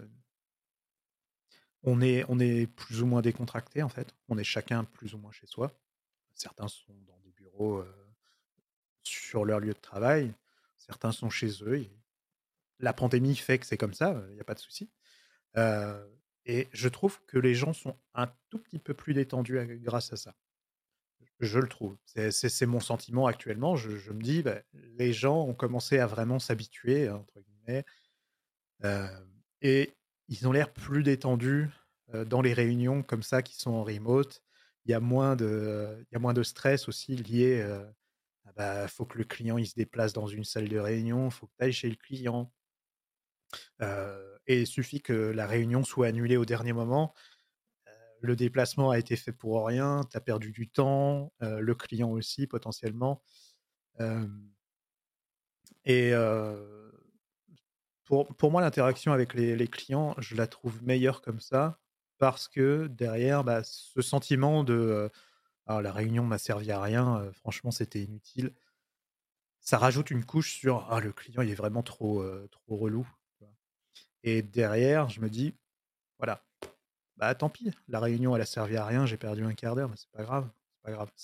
on est plus ou moins décontracté en fait. On est chacun plus ou moins chez soi. Certains sont dans des bureaux, sur leur lieu de travail, certains sont chez eux et la pandémie fait que c'est comme ça, il y a pas de souci. Heu et je trouve que les gens sont un tout petit peu plus détendus grâce à ça. Je le trouve. C'est mon sentiment actuellement. Je me dis: «Bah, les gens ont commencé à vraiment «s'habituer» entre guillemets, hem et ils ont l'air plus détendus, dans les réunions comme ça qui sont en remote. Il y a moins de stress aussi lié, ah bah, faut que le client il se déplace dans une salle de réunion, faut que tu ailles chez le client, et il suffit que la réunion soit annulée au dernier moment. Le déplacement a été fait pour rien, tu as perdu du temps, le client aussi potentiellement, hem et pour moi l'interaction avec les clients, je la trouve meilleure comme ça parce que derrière, bah, ce sentiment de, «Ah la réunion m'a servi à rien, franchement c'était inutile». Ça rajoute une couche sur: «Ah le client il est vraiment trop relou», tu vois? Et derrière je me dis: «Voilà, bah, tant pis, la réunion elle a servi à rien, j'ai perdu un quart d'heure, mais c'est pas grave, c'est pas grave».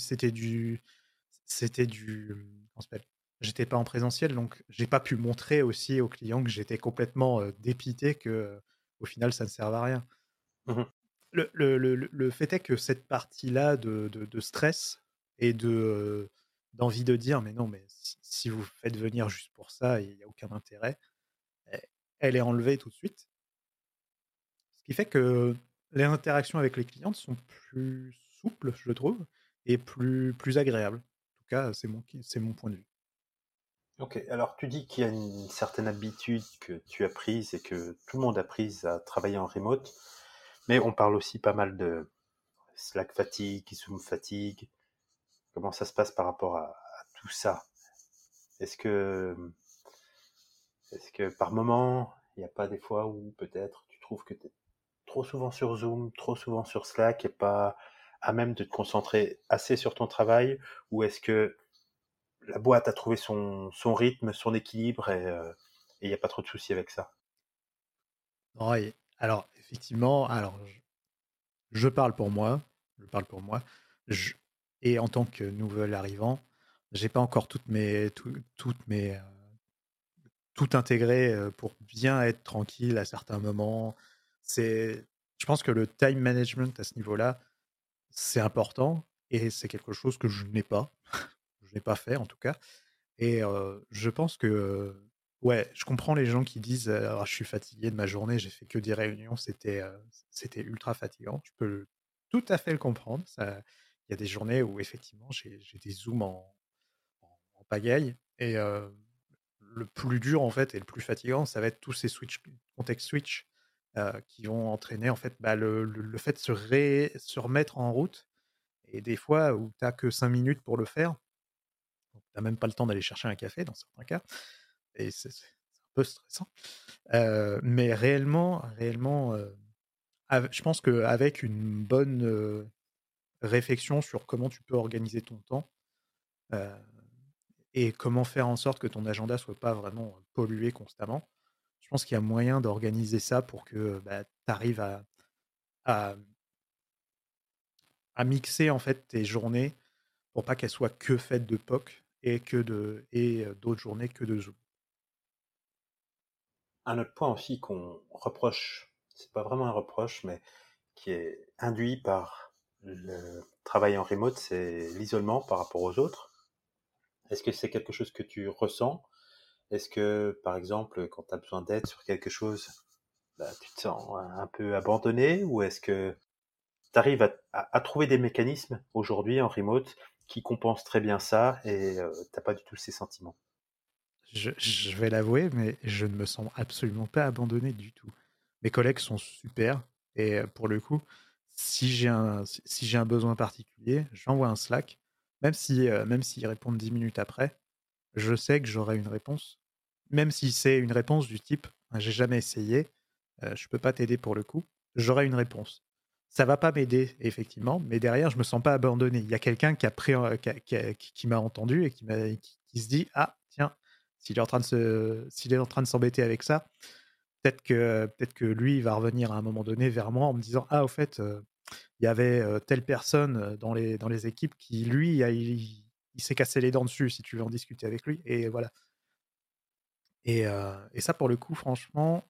Comment ça s'appelle? J'étais pas en présentiel, donc j'ai pas pu montrer aussi aux clients que j'étais complètement, dépité que, au final ça ne serve à rien. Mmh. Le fait est que cette partie-là de stress et d'envie de dire: «Mais non, mais si vous faites venir juste pour ça, il y a aucun intérêt», e elle est enlevée tout de suite. Ce qui fait que les interactions avec les clientes sont plus souples, je trouve et plus agréables. En tout cas, c'est mon point de vue. OK, alors tu dis qu'il y a une certaine habitude que tu as prise et que tout le monde a prise à travailler en remote, mais on parle aussi pas mal de Slack fatigue, Zoom fatigue. Comment ça se passe par rapport à tout ça? Est-ce que est-ce que par moment, il n'y a pas des fois où peut-être tu trouves que tu es trop souvent sur Zoom, trop souvent sur Slack et pas à même de te concentrer assez sur ton travail? Ou est-ce que la boîte a trouvé son rythme, son équilibre et il n'y a pas trop de soucis avec ça? Non et alors effectivement, alors je parle pour moi, je parle pour moi. Je Et en tant que nouvel arrivant, j'ai pas encore tout intégré, pour bien être tranquille à certains moments. C'est Je pense que le time management à ce niveau-là, c'est important et c'est quelque chose que je n'ai pas. Je n'ai pas fait en tout cas et je pense que, ouais, je comprends les gens qui disent, «Ah je suis fatigué de ma journée, j'ai fait que des réunions, c'était ultra fatigant». Je peux tout à fait le comprendre. Ça Il y a des journées où effectivement j'ai des zooms en pagaille et le plus dur en fait et le plus fatigant, ça va être tous ces switch contexte switch. qui vont entraîner en fait, bah, le fait de se remettre en route et des fois où tu as que 5 minutes pour le faire, donc tu as même pas le temps d'aller chercher un café dans certains cas et c'est un peu stressant. Mais réellement, je pense qu'avec une bonne, réflexion sur comment tu peux organiser ton temps, heu et comment faire en sorte que ton agenda soit pas vraiment, pollué constamment. Je pense qu'il y a moyen d'organiser ça pour que, bah, tu arrives à mixer en fait tes journées pour pas qu'elles soient que faites de POC et d'autres journées que de Zoom. Un autre point aussi qu'on reproche, c'est pas vraiment un reproche, mais qui est induit par le travail en remote, c'est l'isolement par rapport aux autres. Est-ce que c'est quelque chose que tu ressens? Est-ce que, par exemple, quand tu as besoin d'aide sur quelque chose, bah, tu te sens un peu abandonné ou est-ce que tu arrives à trouver des mécanismes aujourd'hui en remote qui compensent très bien ça et t'as pas du tout ces sentiments? Je vais l'avouer, mais je ne me sens absolument pas abandonné du tout. Mes collègues sont super et pour le coup, si j'ai un besoin particulier, j'envoie un Slack, même s'ils répondent 10 minutes après, je sais que j'aurai une réponse. Même si c'est une réponse du type: «J'ai jamais essayé, je peux pas t'aider pour le coup», j'aurai une réponse. Ça va pas m'aider effectivement, mais derrière je me sens pas abandonné. Il y a quelqu'un qui a pris en qui m'a entendu et qui se dit: «Ah tiens, s'il est en train de s'embêter avec ça, peut-être que lui, il va revenir à un moment donné vers moi en me disant: "Ah au fait, il y avait, telle personne, dans les équipes qui lui il s'est cassé les dents dessus, si tu veux en discuter avec lui" et voilà. Et ça pour le coup franchement,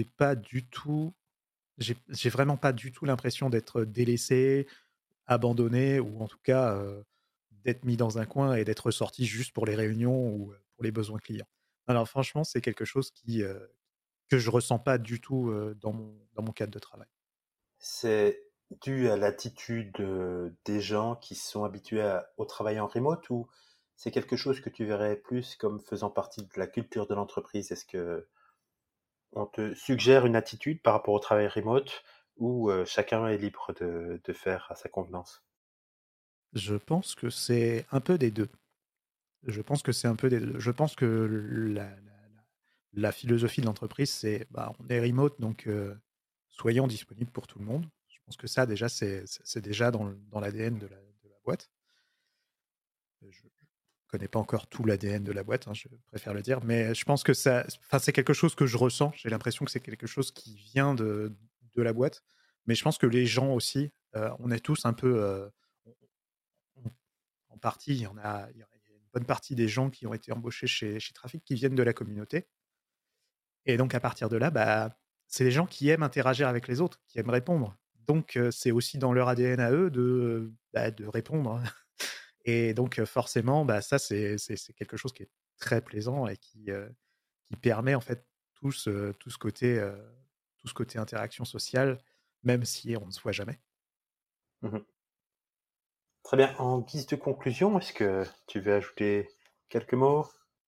j'ai vraiment pas du tout l'impression d'être délaissé, abandonné ou en tout cas, d'être mis dans un coin et d'être sorti juste pour les réunions ou, pour les besoins clients. Alors franchement, c'est quelque chose que je ressens pas du tout, dans mon cadre de travail. C'est dû à l'attitude des gens qui sont habitués au travail en remote ou c'est quelque chose que tu verrais plus comme faisant partie de la culture de l'entreprise? Est-ce que on te suggère une attitude par rapport au travail remote ou chacun est libre de faire à sa convenance? Je pense que c'est un peu des 2. Je pense que c'est un peu des 2. Je pense que la philosophie de l'entreprise, c'est, bah, on est remote donc soyons disponibles pour tout le monde. Je pense que ça déjà, c'est déjà dans l'ADN de la boîte. Je connais pas encore tout l'ADN de la boîte, hein, je préfère le dire, mais je pense que ça enfin, c'est quelque chose que je ressens. J'ai l'impression que c'est quelque chose qui vient de la boîte, mais je pense que les gens aussi, on est tous un peu, on on en partie, il y a une bonne partie des gens qui ont été embauchés chez Trafic qui viennent de la communauté et donc à partir de là, bah, c'est des gens qui aiment interagir avec les autres, qui aiment répondre. Donc c'est aussi dans leur ADN à eux bah, de répondre et donc forcément, bah, ça c'est quelque chose qui est très plaisant et qui permet en fait tout ce côté, tout ce côté interaction sociale, même si on ne se voit jamais. Mmh. Très bien. En guise de conclusion, est-ce que tu veux ajouter quelques mots?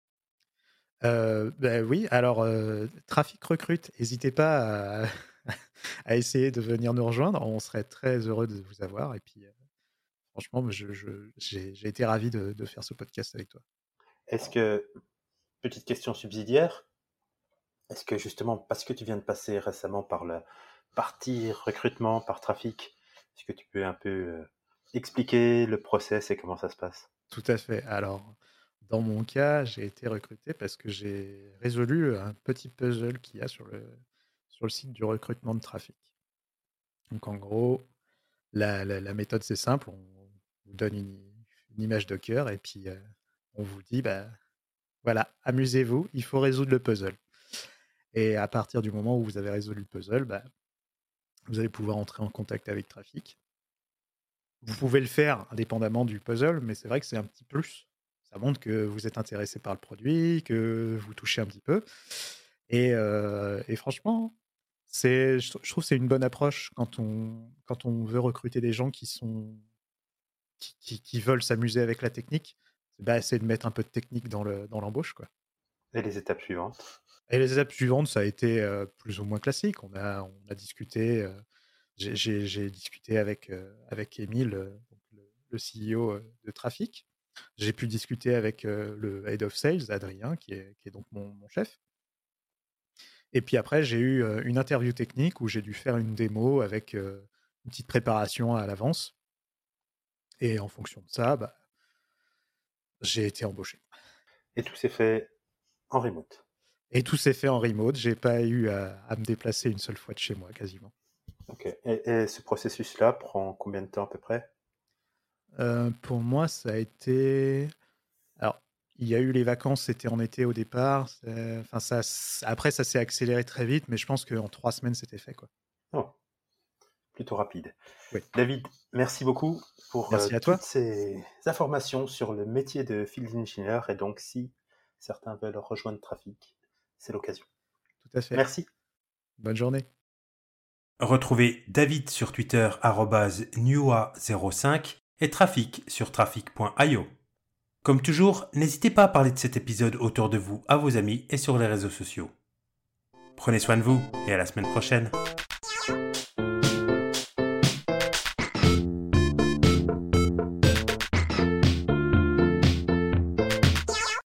Bah, oui, alors, Trafic recrute, n'hésitez pas à à essayer de venir nous rejoindre. On serait très heureux de vous avoir et puis, franchement, j'ai été ravi de faire ce podcast avec toi. Est-ce que petite question subsidiaire, est-ce que justement parce que tu viens de passer récemment par la partie recrutement par Trafic, est-ce que tu peux un peu, expliquer le process et comment ça se passe? Tout à fait. Alors, dans mon cas, j'ai été recruté parce que j'ai résolu un petit puzzle qu'il y a sur le site du recrutement de Trafic. Donc en gros, la méthode, c'est simple, on vous donne une image Docker et puis, on vous dit: «Bah, voilà, amusez-vous, il faut résoudre le puzzle» et à partir du moment où vous avez résolu le puzzle, bah, vous allez pouvoir entrer en contact avec Trafic. Vous pouvez le faire indépendamment du puzzle, mais c'est vrai que c'est un petit plus. Ça montre que vous êtes intéressé par le produit, que vous touchez un petit peu et franchement, je trouve que c'est une bonne approche quand on veut recruter des gens qui veulent s'amuser avec la technique. Bah, c'est de mettre un peu de technique dans l'embauche, quoi. Et les étapes suivantes? Et les étapes suivantes, ça a été plus ou moins classique. On a discuté, j'ai discuté avec Émile, donc le CEO de Trafic. J'ai pu discuter avec le Head of Sales, Adrien, qui est donc mon chef. Et puis après, j'ai eu une interview technique où j'ai dû faire une démo avec une petite préparation à l'avance. Et en fonction de ça, bah, j'ai été embauché. Et tout s'est fait en remote. Et tout s'est fait en remote. J'ai pas eu à me déplacer une seule fois de chez moi, quasiment. Ok. Et ce processus-là prend combien de temps à peu près? Pour moi, ça a été... Alors, il y a eu les vacances, c'était en été au départ. Enfin, après, ça s'est accéléré très vite, mais je pense qu'en 3 semaines, c'était fait, quoi. Oh, plutôt rapide. Oui. David, merci beaucoup pour Merci à toutes toi. ces informations sur le métier de field engineer. Et donc, si certains veulent rejoindre Trafic, c'est l'occasion. Tout à fait. Merci. Bonne journée. Retrouvez David sur Twitter @newa05 et Trafic sur trafic.io. Comme toujours, n'hésitez pas à parler de cet épisode autour de vous, à vos amis et sur les réseaux sociaux. Prenez soin de vous et à la semaine prochaine.